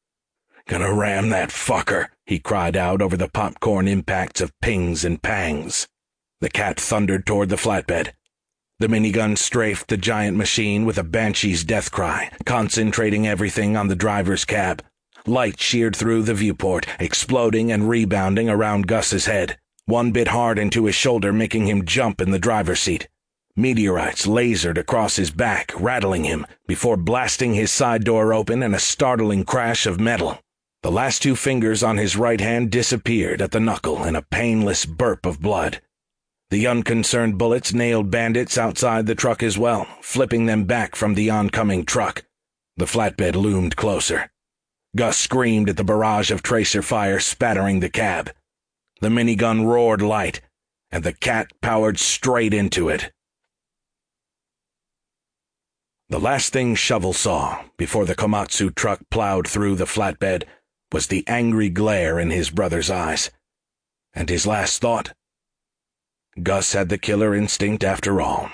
"Gonna ram that fucker," he cried out over the popcorn impacts of pings and pangs. The cat thundered toward the flatbed. The minigun strafed the giant machine with a banshee's death cry, concentrating everything on the driver's cab. Light sheared through the viewport, exploding and rebounding around Gus's head. One bit hard into his shoulder, making him jump in the driver's seat. Meteorites lasered across his back, rattling him, before blasting his side door open in a startling crash of metal. The last 2 fingers on his right hand disappeared at the knuckle in a painless burp of blood. The unconcerned bullets nailed bandits outside the truck as well, flipping them back from the oncoming truck. The flatbed loomed closer. Gus screamed at the barrage of tracer fire spattering the cab. The minigun roared light, and the cat powered straight into it. The last thing Shovel saw before the Komatsu truck plowed through the flatbed was the angry glare in his brother's eyes. And his last thought? Gus had the killer instinct after all.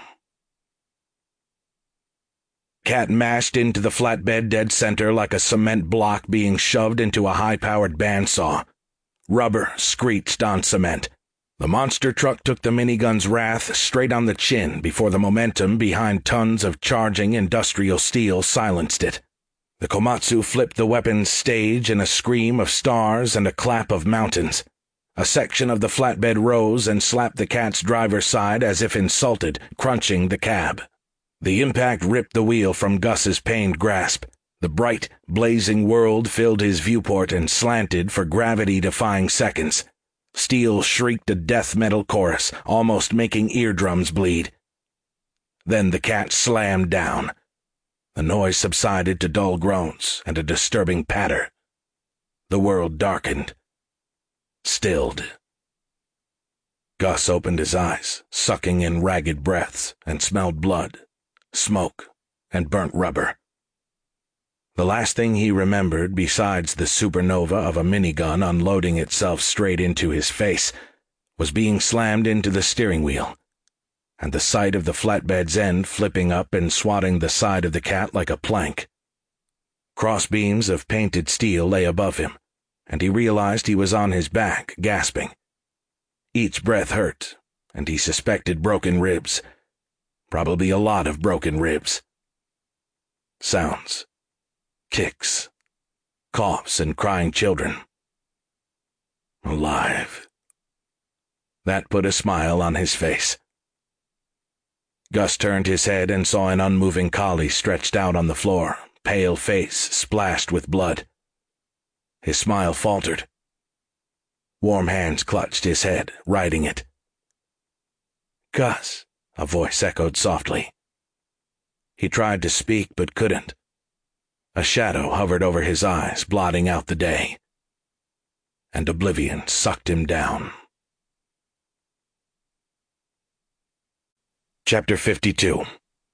Cat mashed into the flatbed dead center like a cement block being shoved into a high-powered bandsaw. Rubber screeched on cement. The monster truck took the minigun's wrath straight on the chin before the momentum behind tons of charging industrial steel silenced it. The Komatsu flipped the weapon's stage in a scream of stars and a clap of mountains. A section of the flatbed rose and slapped the cat's driver's side as if insulted, crunching the cab. The impact ripped the wheel from Gus's pained grasp. The bright, blazing world filled his viewport and slanted for gravity-defying seconds. Steel shrieked a death metal chorus, almost making eardrums bleed. Then the cat slammed down. The noise subsided to dull groans and a disturbing patter. The world darkened. Stilled. Gus opened his eyes, sucking in ragged breaths, and smelled blood, smoke, and burnt rubber. The last thing he remembered, besides the supernova of a minigun unloading itself straight into his face, was being slammed into the steering wheel, and the sight of the flatbed's end flipping up and swatting the side of the cat like a plank. Crossbeams of painted steel lay above him, and he realized he was on his back, gasping. Each breath hurt, and he suspected broken ribs. Probably a lot of broken ribs. Sounds. Kicks. Coughs and crying children. Alive. That put a smile on his face. Gus turned his head and saw an unmoving collie stretched out on the floor, pale face splashed with blood. His smile faltered. Warm hands clutched his head, riding it. "Gus," a voice echoed softly. He tried to speak but couldn't. A shadow hovered over his eyes, blotting out the day. And oblivion sucked him down. Chapter 52.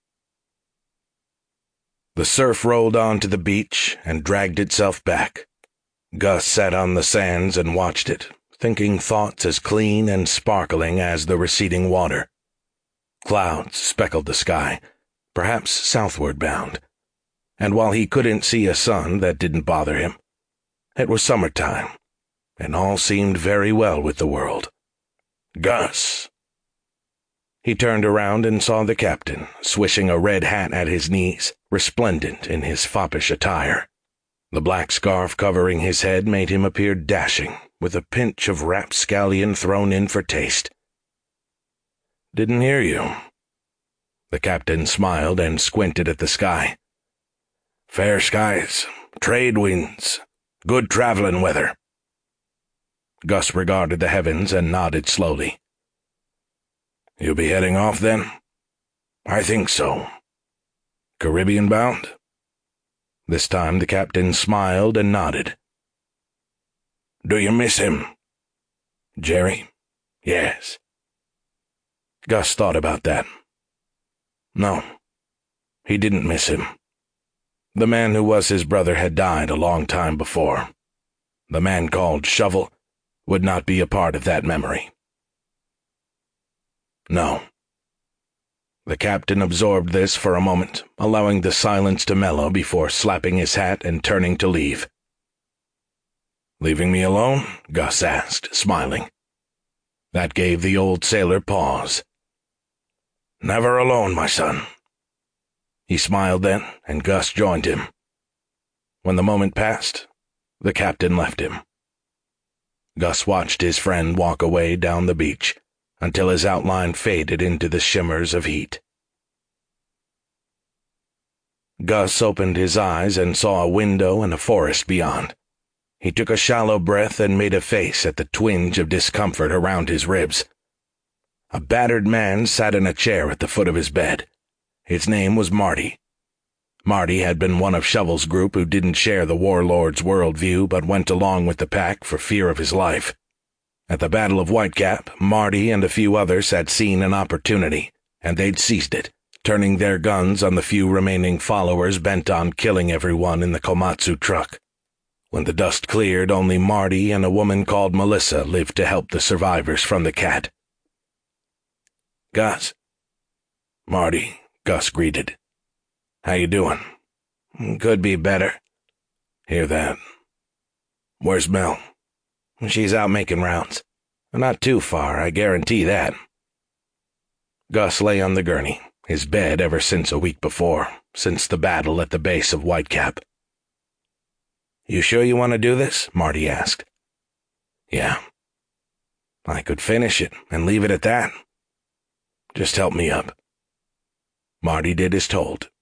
The surf rolled onto the beach and dragged itself back. Gus sat on the sands and watched it, thinking thoughts as clean and sparkling as the receding water. Clouds speckled the sky, perhaps southward bound, and while he couldn't see a sun, that didn't bother him. It was summertime, and all seemed very well with the world. Gus! He turned around and saw the captain, swishing a red hat at his knees, resplendent in his foppish attire. The black scarf covering his head made him appear dashing, with a pinch of rapscallion thrown in for taste. "Didn't hear you." The captain smiled and squinted at the sky. "Fair skies, trade winds, good traveling weather." Gus regarded the heavens and nodded slowly. "You'll be heading off, then?" "I think so." "Caribbean bound?" This time the captain smiled and nodded. "Do you miss him?" "Jerry?" "Yes." Gus thought about that. No, he didn't miss him. The man who was his brother had died a long time before. The man called Shovel would not be a part of that memory. No. The captain absorbed this for a moment, allowing the silence to mellow before slapping his hat and turning to leave. "Leaving me alone?" Gus asked, smiling. That gave the old sailor pause. "Never alone, my son." He smiled then, and Gus joined him. When the moment passed, the captain left him. Gus watched his friend walk away down the beach, until his outline faded into the shimmers of heat. Gus opened his eyes and saw a window and a forest beyond. He took a shallow breath and made a face at the twinge of discomfort around his ribs. A battered man sat in a chair at the foot of his bed. His name was Marty. Marty had been one of Shovel's group who didn't share the warlord's worldview but went along with the pack for fear of his life. At the Battle of Whitecap, Marty and a few others had seen an opportunity, and they'd seized it, turning their guns on the few remaining followers bent on killing everyone in the Komatsu truck. When the dust cleared, only Marty and a woman called Melissa lived to help the survivors from the cat. "Gus." "Marty," Gus greeted. "How you doing?" "Could be better." "Hear that." "Where's Mel?" "She's out making rounds. Not too far, I guarantee that." Gus lay on the gurney, his bed ever since a week before, since the battle at the base of Whitecap. "You sure you want to do this?" Marty asked. "Yeah." "I could finish it and leave it at that." "Just help me up." Marty did as told.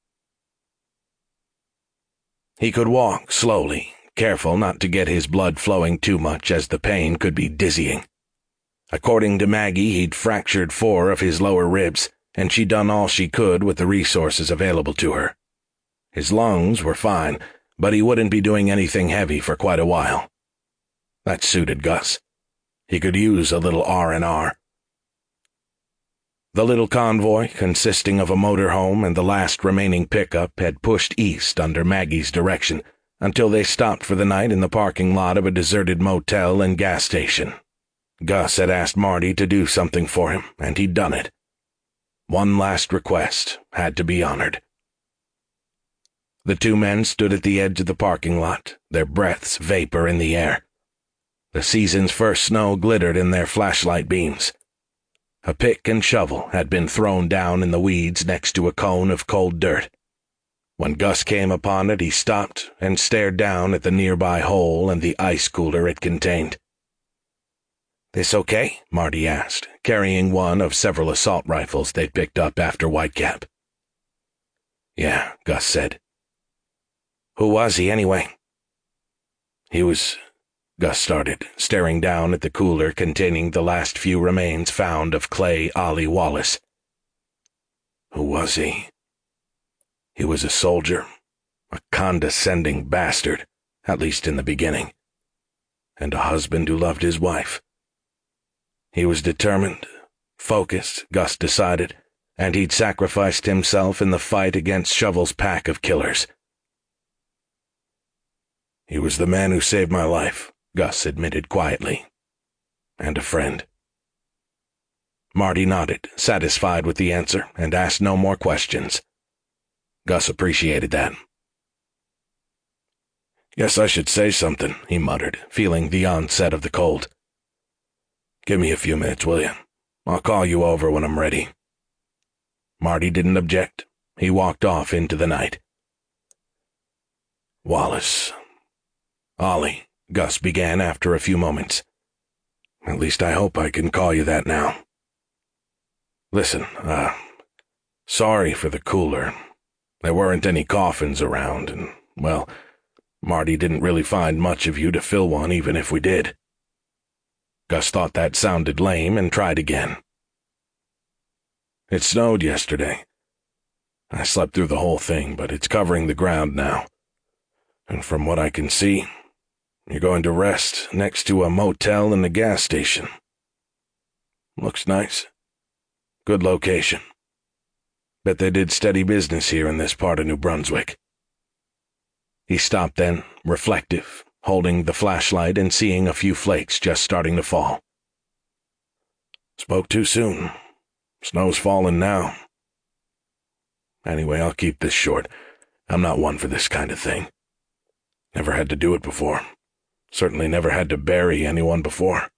He could walk slowly, careful not to get his blood flowing too much as the pain could be dizzying. According to Maggie, he'd fractured 4 of his lower ribs, and she'd done all she could with the resources available to her. His lungs were fine, but he wouldn't be doing anything heavy for quite a while. That suited Gus. He could use a little R&R. The little convoy, consisting of a motorhome and the last remaining pickup, had pushed east under Maggie's direction until they stopped for the night in the parking lot of a deserted motel and gas station. Gus had asked Marty to do something for him, and he'd done it. One last request had to be honored. The 2 men stood at the edge of the parking lot, their breaths vapor in the air. The season's first snow glittered in their flashlight beams. A pick and shovel had been thrown down in the weeds next to a cone of cold dirt. When Gus came upon it, he stopped and stared down at the nearby hole and the ice cooler it contained. "This okay?" Marty asked, carrying one of several assault rifles they'd picked up after Whitecap. "Yeah," Gus said. "Who was he, anyway?" "He was—" Gus started, staring down at the cooler containing the last few remains found of Clay Ollie Wallace. "Who was he? He was a soldier, a condescending bastard, at least in the beginning, and a husband who loved his wife. He was determined, focused, Gus decided, and he'd sacrificed himself in the fight against Shovel's pack of killers. He was the man who saved my life," Gus admitted quietly. "And a friend." Marty nodded, satisfied with the answer, and asked no more questions. Gus appreciated that. "Guess I should say something," he muttered, feeling the onset of the cold. "Give me a few minutes, will you? I'll call you over when I'm ready." Marty didn't object. He walked off into the night. "Wallace. Ollie," Gus began after a few moments. "At least I hope I can call you that now. Listen, sorry for the cooler. There weren't any coffins around, and, well, Marty didn't really find much of you to fill one even if we did." Gus thought that sounded lame and tried again. "It snowed yesterday. I slept through the whole thing, but it's covering the ground now. And from what I can see, you're going to rest next to a motel and a gas station. Looks nice. Good location. Bet they did steady business here in this part of New Brunswick." He stopped then, reflective, holding the flashlight and seeing a few flakes just starting to fall. "Spoke too soon. Snow's falling now. Anyway, I'll keep this short. I'm not one for this kind of thing. Never had to do it before. Certainly never had to bury anyone before.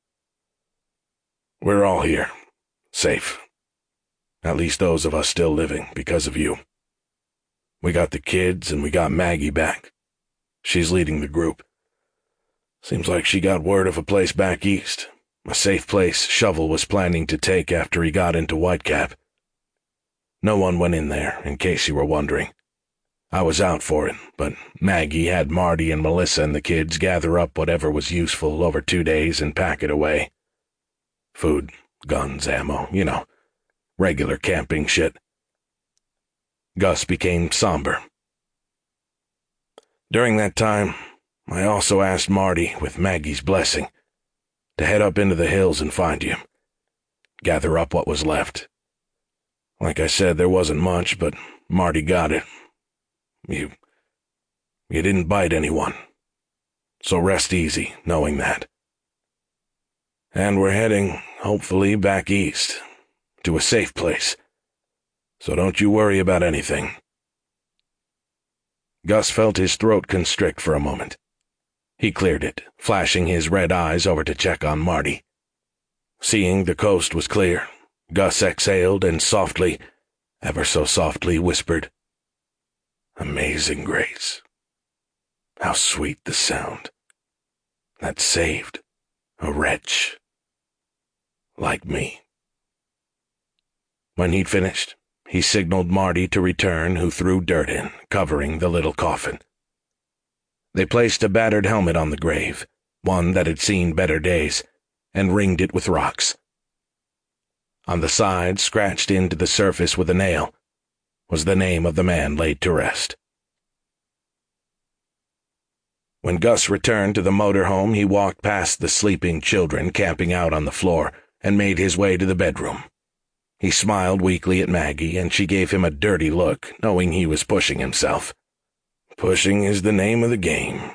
We're all here. Safe. At least those of us still living, because of you. We got the kids and we got Maggie back. She's leading the group. Seems like she got word of a place back east, a safe place Shovel was planning to take after he got into Whitecap. No one went in there, in case you were wondering. I was out for it, but Maggie had Marty and Melissa and the kids gather up whatever was useful over 2 days and pack it away. Food, guns, ammo, regular camping shit." Gus became somber. "During that time, I also asked Marty, with Maggie's blessing, to head up into the hills and find you. Gather up what was left. Like I said, there wasn't much, but Marty got it. You didn't bite anyone. So rest easy, knowing that. And we're heading, hopefully, back east, to a safe place. So don't you worry about anything." Gus felt his throat constrict for a moment. He cleared it, flashing his red eyes over to check on Marty. Seeing the coast was clear, Gus exhaled and softly, ever so softly, whispered, "Amazing grace. How sweet the sound. That saved a wretch like me." When he'd finished, he signaled Marty to return, who threw dirt in, covering the little coffin. They placed a battered helmet on the grave, one that had seen better days, and ringed it with rocks. On the side, scratched into the surface with a nail, was the name of the man laid to rest. When Gus returned to the motorhome, he walked past the sleeping children camping out on the floor and made his way to the bedroom. He smiled weakly at Maggie, and she gave him a dirty look, knowing he was pushing himself. Pushing is the name of the game.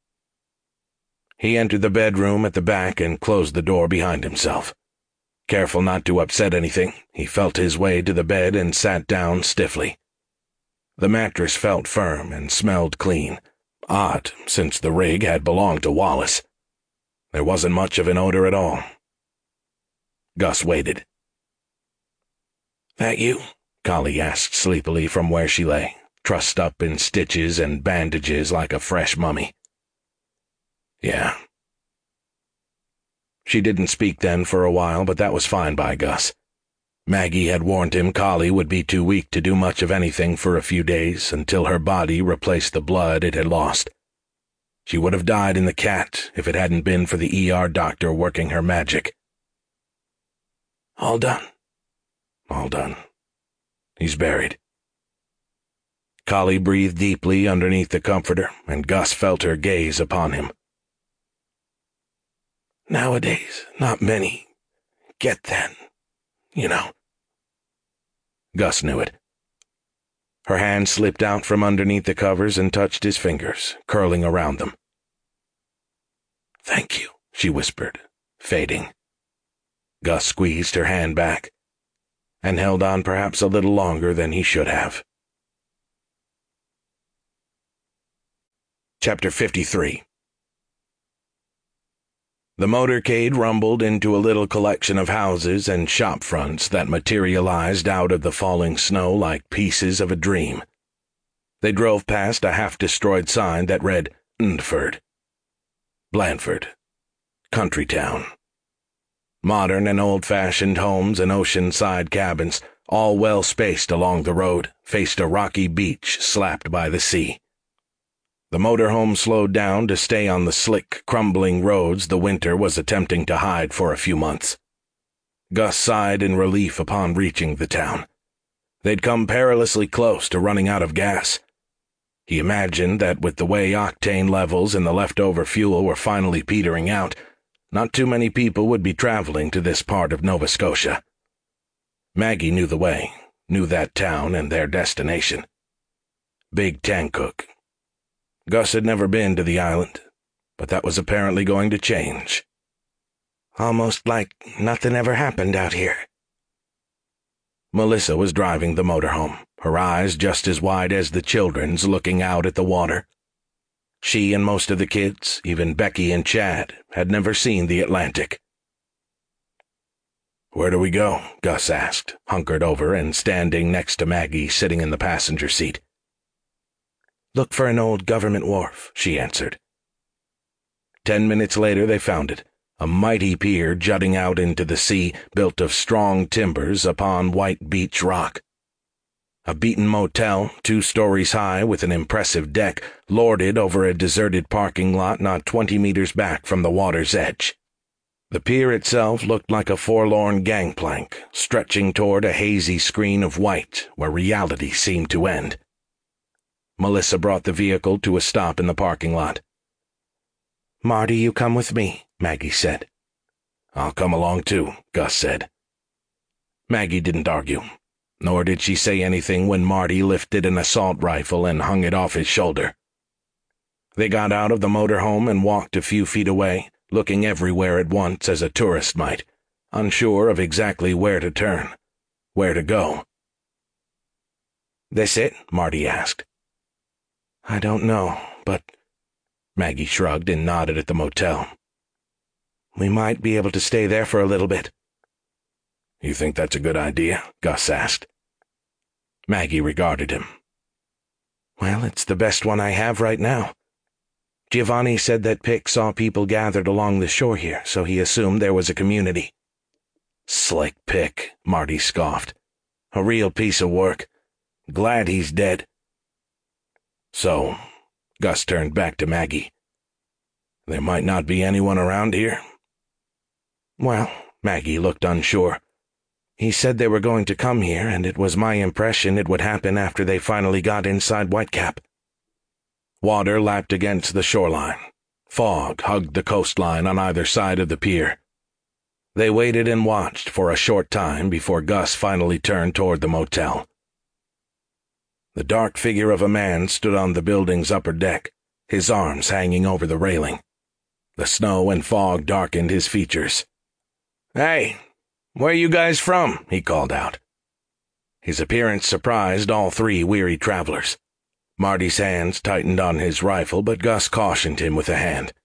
He entered the bedroom at the back and closed the door behind himself. Careful not to upset anything, he felt his way to the bed and sat down stiffly. The mattress felt firm and smelled clean. Odd, since the rig had belonged to Wallace. There wasn't much of an odor at all. Gus waited. "That you?" Collie asked sleepily from where she lay, trussed up in stitches and bandages like a fresh mummy. "Yeah." She didn't speak then for a while, but that was fine by Gus. Maggie had warned him Collie would be too weak to do much of anything for a few days until her body replaced the blood it had lost. She would have died in the cat if it hadn't been for the ER doctor working her magic. "All done?" "All done. He's buried." Collie breathed deeply underneath the comforter, and Gus felt her gaze upon him. "Nowadays, not many get that, you know." Gus knew it. Her hand slipped out from underneath the covers and touched his fingers, curling around them. "Thank you," she whispered, fading. Gus squeezed her hand back, and held on perhaps a little longer than he should have. Chapter 53. The motorcade rumbled into a little collection of houses and shop fronts that materialized out of the falling snow like pieces of a dream. They drove past a half-destroyed sign that read Ndford. Blandford. Country town. Modern and old-fashioned homes and ocean-side cabins, all well-spaced along the road, faced a rocky beach slapped by the sea. The motorhome slowed down to stay on the slick, crumbling roads the winter was attempting to hide for a few months. Gus sighed in relief upon reaching the town. They'd come perilously close to running out of gas. He imagined that with the way octane levels and the leftover fuel were finally petering out, not too many people would be traveling to this part of Nova Scotia. Maggie knew the way, knew that town and their destination. Big Tancook. Gus had never been to the island, but that was apparently going to change. "Almost like nothing ever happened out here." Melissa was driving the motorhome, her eyes just as wide as the children's looking out at the water. She and most of the kids, even Becky and Chad, had never seen the Atlantic. "Where do we go?" Gus asked, hunkered over and standing next to Maggie sitting in the passenger seat. "Look for an old government wharf," she answered. 10 minutes later they found it, a mighty pier jutting out into the sea, built of strong timbers upon white beach rock. A beaten motel, 2 stories high with an impressive deck, lorded over a deserted parking lot not 20 meters back from the water's edge. The pier itself looked like a forlorn gangplank, stretching toward a hazy screen of white where reality seemed to end. Melissa brought the vehicle to a stop in the parking lot. "Marty, you come with me," Maggie said. "I'll come along too," Gus said. Maggie didn't argue, nor did she say anything when Marty lifted an assault rifle and hung it off his shoulder. They got out of the motorhome and walked a few feet away, looking everywhere at once as a tourist might, unsure of exactly where to turn, where to go. "This it?" Marty asked. "I don't know, but—" Maggie shrugged and nodded at the motel. "We might be able to stay there for a little bit." "You think that's a good idea?" Gus asked. Maggie regarded him. "Well, it's the best one I have right now. Giovanni said that Pick saw people gathered along the shore here, so he assumed there was a community." "Slick Pick," Marty scoffed. A real piece of work. Glad he's dead." "So," Gus turned back to Maggie, "there might not be anyone around here?" "Well," Maggie looked unsure. "He said they were going to come here, and it was my impression it would happen after they finally got inside Whitecap." Water lapped against the shoreline. Fog hugged the coastline on either side of the pier. They waited and watched for a short time before Gus finally turned toward the motel. The dark figure of a man stood on the building's upper deck, his arms hanging over the railing. The snow and fog darkened his features. "Hey, where you guys from?" he called out. His appearance surprised all three weary travelers. Marty's hands tightened on his rifle, but Gus cautioned him with a hand.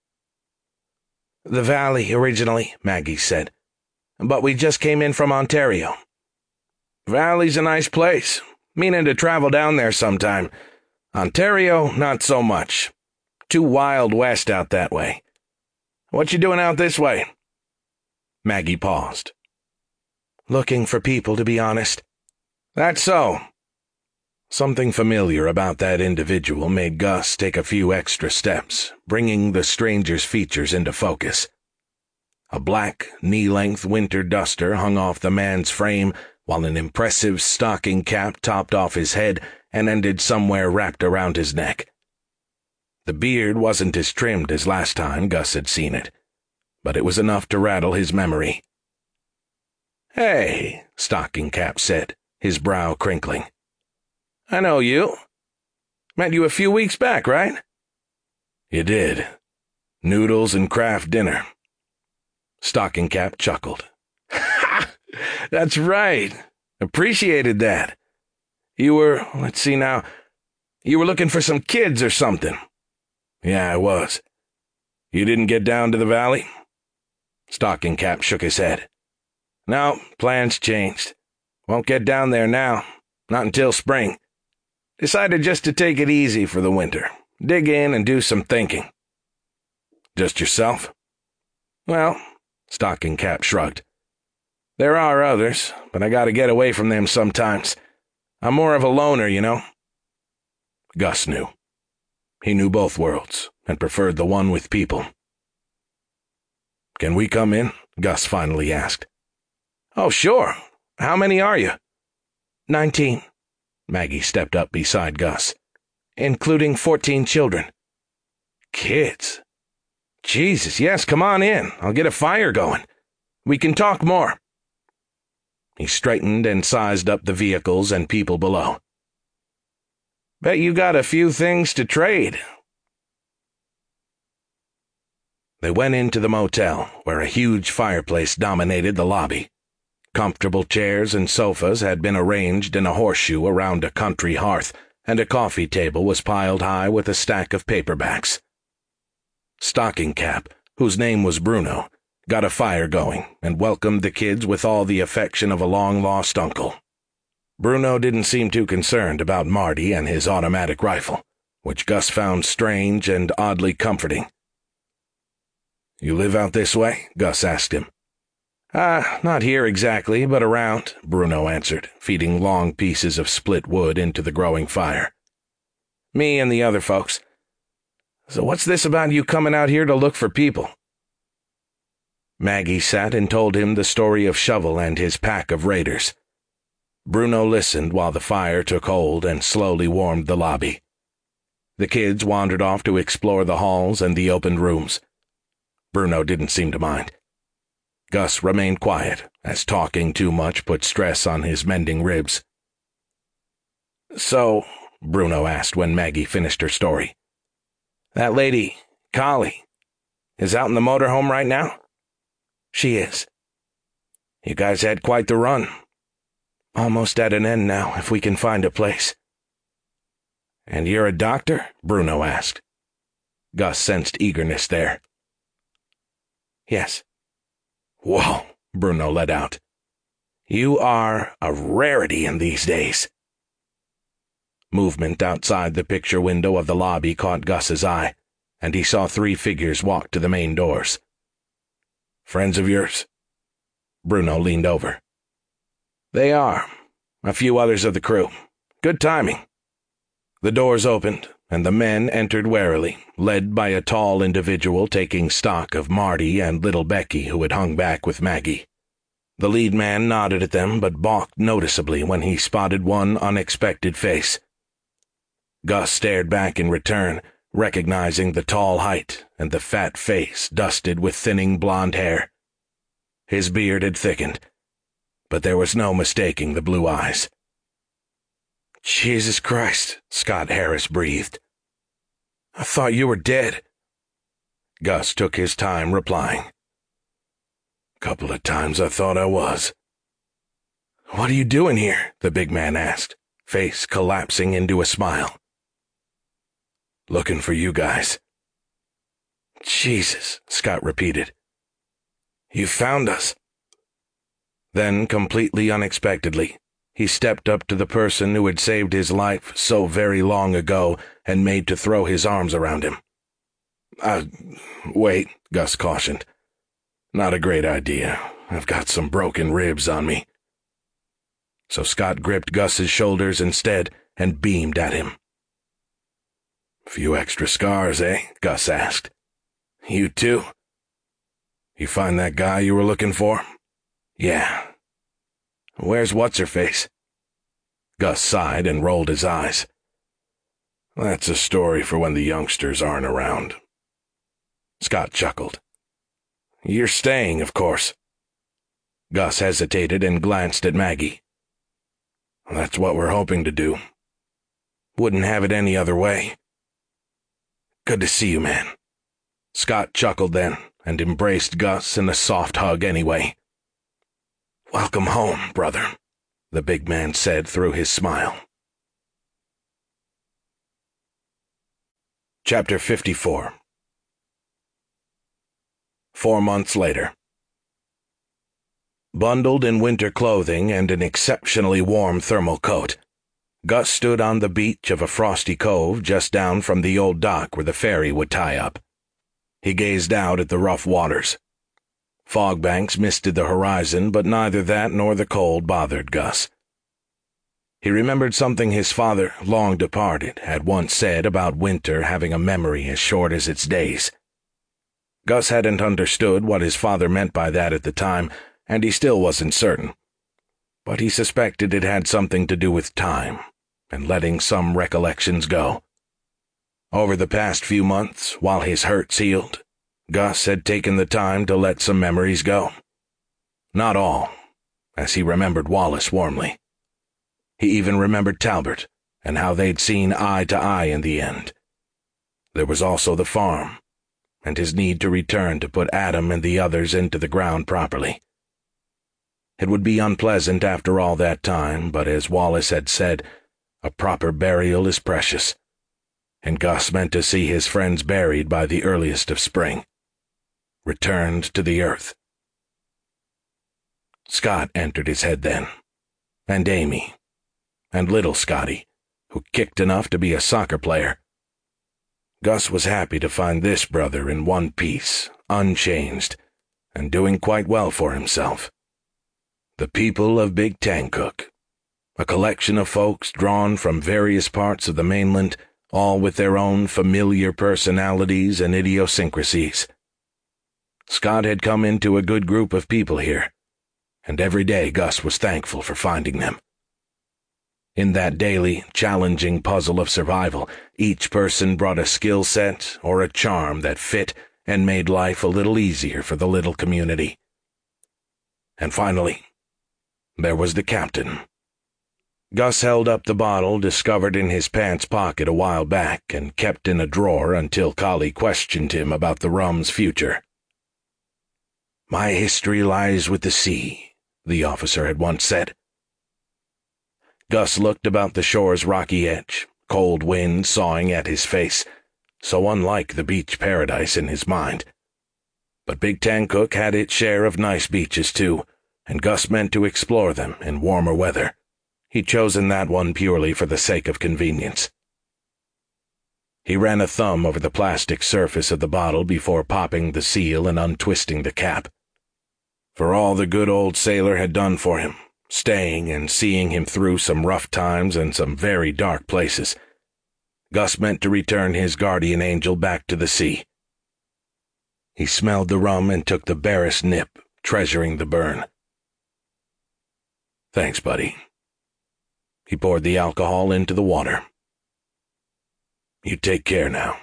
"The Valley, originally," Maggie said. "But we just came in from Ontario." "Valley's a nice place. Meaning to travel down there sometime. Ontario, not so much. Too Wild West out that way. What you doing out this way?" Maggie paused. "Looking for people, to be honest." "That's so." Something familiar about that individual made Gus take a few extra steps, bringing the stranger's features into focus. A black, knee-length winter duster hung off the man's frame, while an impressive stocking cap topped off his head and ended somewhere wrapped around his neck. The beard wasn't as trimmed as last time Gus had seen it, but it was enough to rattle his memory. "Hey," Stocking Cap said, his brow crinkling. "I know you. Met you a few weeks back, right?" "You did. Noodles and Kraft dinner." Stocking Cap chuckled. "Ha! That's right. Appreciated that. You were, let's see now, you were looking for some kids or something." "Yeah, I was. You didn't get down to the valley?" Stocking Cap shook his head. "No, plans changed. Won't get down there now. Not until spring. Decided just to take it easy for the winter. Dig in and do some thinking." "Just yourself?" "Well," Stocking Cap shrugged. "There are others, but I gotta get away from them sometimes. I'm more of a loner, you know." Gus knew. He knew both worlds, and preferred the one with people. "Can we come in?" Gus finally asked. "Oh, sure. How many are you?" 19. Maggie stepped up beside Gus. "Including 14 children." "Kids? Jesus, yes, come on in. I'll get a fire going. We can talk more." He straightened and sized up the vehicles and people below. "Bet you got a few things to trade." They went into the motel, where a huge fireplace dominated the lobby. Comfortable chairs and sofas had been arranged in a horseshoe around a country hearth, and a coffee table was piled high with a stack of paperbacks. Stocking Cap, whose name was Bruno, got a fire going and welcomed the kids with all the affection of a long-lost uncle. Bruno didn't seem too concerned about Marty and his automatic rifle, which Gus found strange and oddly comforting. "You live out this way?" Gus asked him. Not here exactly, but around," Bruno answered, feeding long pieces of split wood into the growing fire. "Me and the other folks. So what's this about you coming out here to look for people?" Maggie sat and told him the story of Shovel and his pack of raiders. Bruno listened while the fire took hold and slowly warmed the lobby. The kids wandered off to explore the halls and the opened rooms. Bruno didn't seem to mind. Gus remained quiet, as talking too much put stress on his mending ribs. "So," Bruno asked when Maggie finished her story, "that lady, Collie, is out in the motorhome right now?" "She is." "You guys had quite the run." "Almost at an end now, if we can find a place." "And you're a doctor?" Bruno asked. Gus sensed eagerness there. "Yes." "Whoa," Bruno let out. "You are a rarity in these days." Movement outside the picture window of the lobby caught Gus's eye, and he saw 3 figures walk to the main doors. "Friends of yours?" Bruno leaned over. "They are. A few others of the crew. Good timing." The doors opened, and the men entered warily, led by a tall individual taking stock of Marty and little Becky, who had hung back with Maggie. The lead man nodded at them, but balked noticeably when he spotted one unexpected face. Gus stared back in return, recognizing the tall height and the fat face dusted with thinning blonde hair. His beard had thickened, but there was no mistaking the blue eyes. "Jesus Christ," Scott Harris breathed. "I thought you were dead." Gus took his time replying. "Couple of times I thought I was." "What are you doing here?" the big man asked, face collapsing into a smile. "Looking for you guys." "Jesus," Scott repeated. "You found us." Then, completely unexpectedly, he stepped up to the person who had saved his life so very long ago and made to throw his arms around him. Wait," Gus cautioned. "Not a great idea. I've got some broken ribs on me." So Scott gripped Gus's shoulders instead and beamed at him. "Few extra scars, eh?" Gus asked. "You too?" "You find that guy you were looking for?" "Yeah." "Where's What's-Her-Face?" Gus sighed and rolled his eyes. "That's a story for when the youngsters aren't around." Scott chuckled. "You're staying, of course." Gus hesitated and glanced at Maggie. "That's what we're hoping to do. Wouldn't have it any other way." "Good to see you, man." Scott chuckled then and embraced Gus in a soft hug anyway. "Welcome home, brother," the big man said through his smile. Chapter 54. 4 months later. Bundled in winter clothing and an exceptionally warm thermal coat, Gus stood on the beach of a frosty cove just down from the old dock where the ferry would tie up. He gazed out at the rough waters. Fog banks misted the horizon, but neither that nor the cold bothered Gus. He remembered something his father, long departed, had once said about winter having a memory as short as its days. Gus hadn't understood what his father meant by that at the time, and he still wasn't certain. But he suspected it had something to do with time, and letting some recollections go. Over the past few months, while his hurts healed, Gus had taken the time to let some memories go. Not all, as he remembered Wallace warmly. He even remembered Talbot, and how they'd seen eye to eye in the end. There was also the farm, and his need to return to put Adam and the others into the ground properly. It would be unpleasant after all that time, but as Wallace had said, a proper burial is precious, and Gus meant to see his friends buried by the earliest of spring. Returned to the earth. Scott entered his head then, and Amy, and little Scotty, who kicked enough to be a soccer player. Gus was happy to find this brother in one piece, unchanged, and doing quite well for himself. The people of Big Tancook, a collection of folks drawn from various parts of the mainland, all with their own familiar personalities and idiosyncrasies. Scott had come into a good group of people here, and every day Gus was thankful for finding them. In that daily, challenging puzzle of survival, each person brought a skill set or a charm that fit and made life a little easier for the little community. And finally, there was the captain. Gus held up the bottle discovered in his pants pocket a while back and kept in a drawer until Collie questioned him about the rum's future. "My history lies with the sea," the officer had once said. Gus looked about the shore's rocky edge, cold wind sawing at his face, so unlike the beach paradise in his mind. But Big Tancook had its share of nice beaches too, and Gus meant to explore them in warmer weather. He'd chosen that one purely for the sake of convenience. He ran a thumb over the plastic surface of the bottle before popping the seal and untwisting the cap. For all the good old sailor had done for him, staying and seeing him through some rough times and some very dark places. Gus meant to return his guardian angel back to the sea. He smelled the rum and took the barest nip, treasuring the burn. "Thanks, buddy." He poured the alcohol into the water. "You take care now."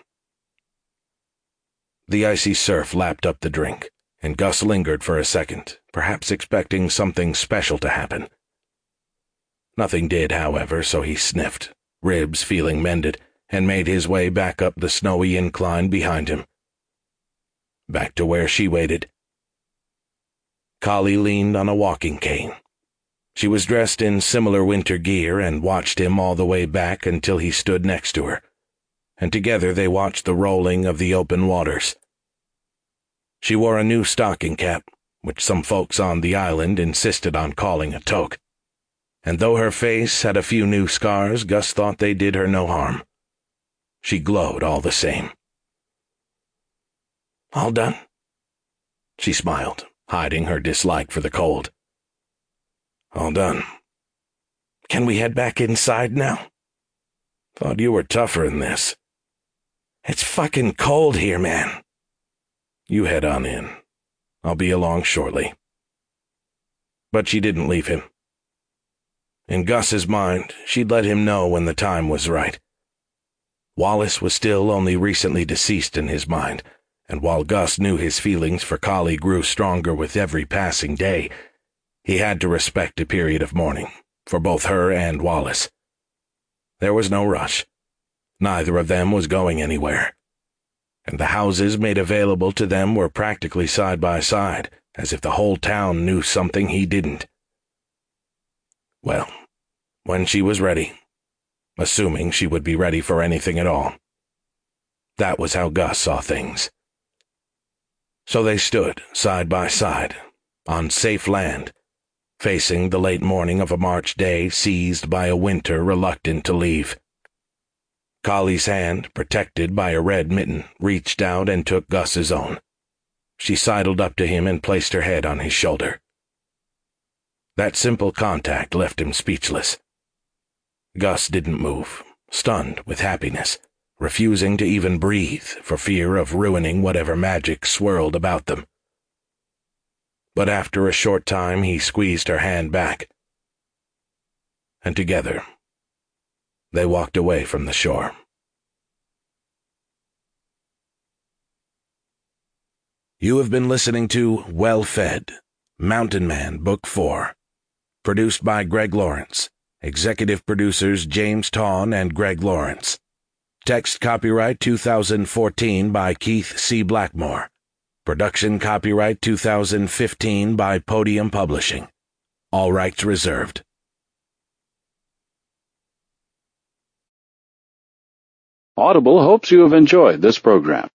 The icy surf lapped up the drink, and Gus lingered for a second, perhaps expecting something special to happen. Nothing did, however, so he sniffed, ribs feeling mended, and made his way back up the snowy incline behind him. Back to where she waited. Kali leaned on a walking cane. She was dressed in similar winter gear and watched him all the way back until he stood next to her, and together they watched the rolling of the open waters. She wore a new stocking cap, which some folks on the island insisted on calling a toque, and though her face had a few new scars, Gus thought they did her no harm. She glowed all the same. "All done?" She smiled, hiding her dislike for the cold. "All done." "Can we head back inside now?" "Thought you were tougher than this." "It's fucking cold here, man." "You head on in. I'll be along shortly." But she didn't leave him. In Gus's mind, she'd let him know when the time was right. Wallace was still only recently deceased in his mind, and while Gus knew his feelings for Kali grew stronger with every passing day, he had to respect a period of mourning, for both her and Wallace. There was no rush. Neither of them was going anywhere, and the houses made available to them were practically side by side, as if the whole town knew something he didn't. Well, when she was ready, assuming she would be ready for anything at all. That was how Gus saw things. So they stood, side by side, on safe land, facing the late morning of a March day seized by a winter reluctant to leave. Kali's hand, protected by a red mitten, reached out and took Gus's own. She sidled up to him and placed her head on his shoulder. That simple contact left him speechless. Gus didn't move, stunned with happiness, refusing to even breathe for fear of ruining whatever magic swirled about them. But after a short time he squeezed her hand back, and together they walked away from the shore. You have been listening to Well Fed, Mountain Man Book 4, produced by Greg Lawrence. Executive producers James Tawn and Greg Lawrence. Text copyright 2014 by Keith C. Blackmore. Production copyright 2015 by Podium Publishing. All rights reserved. Audible hopes you have enjoyed this program.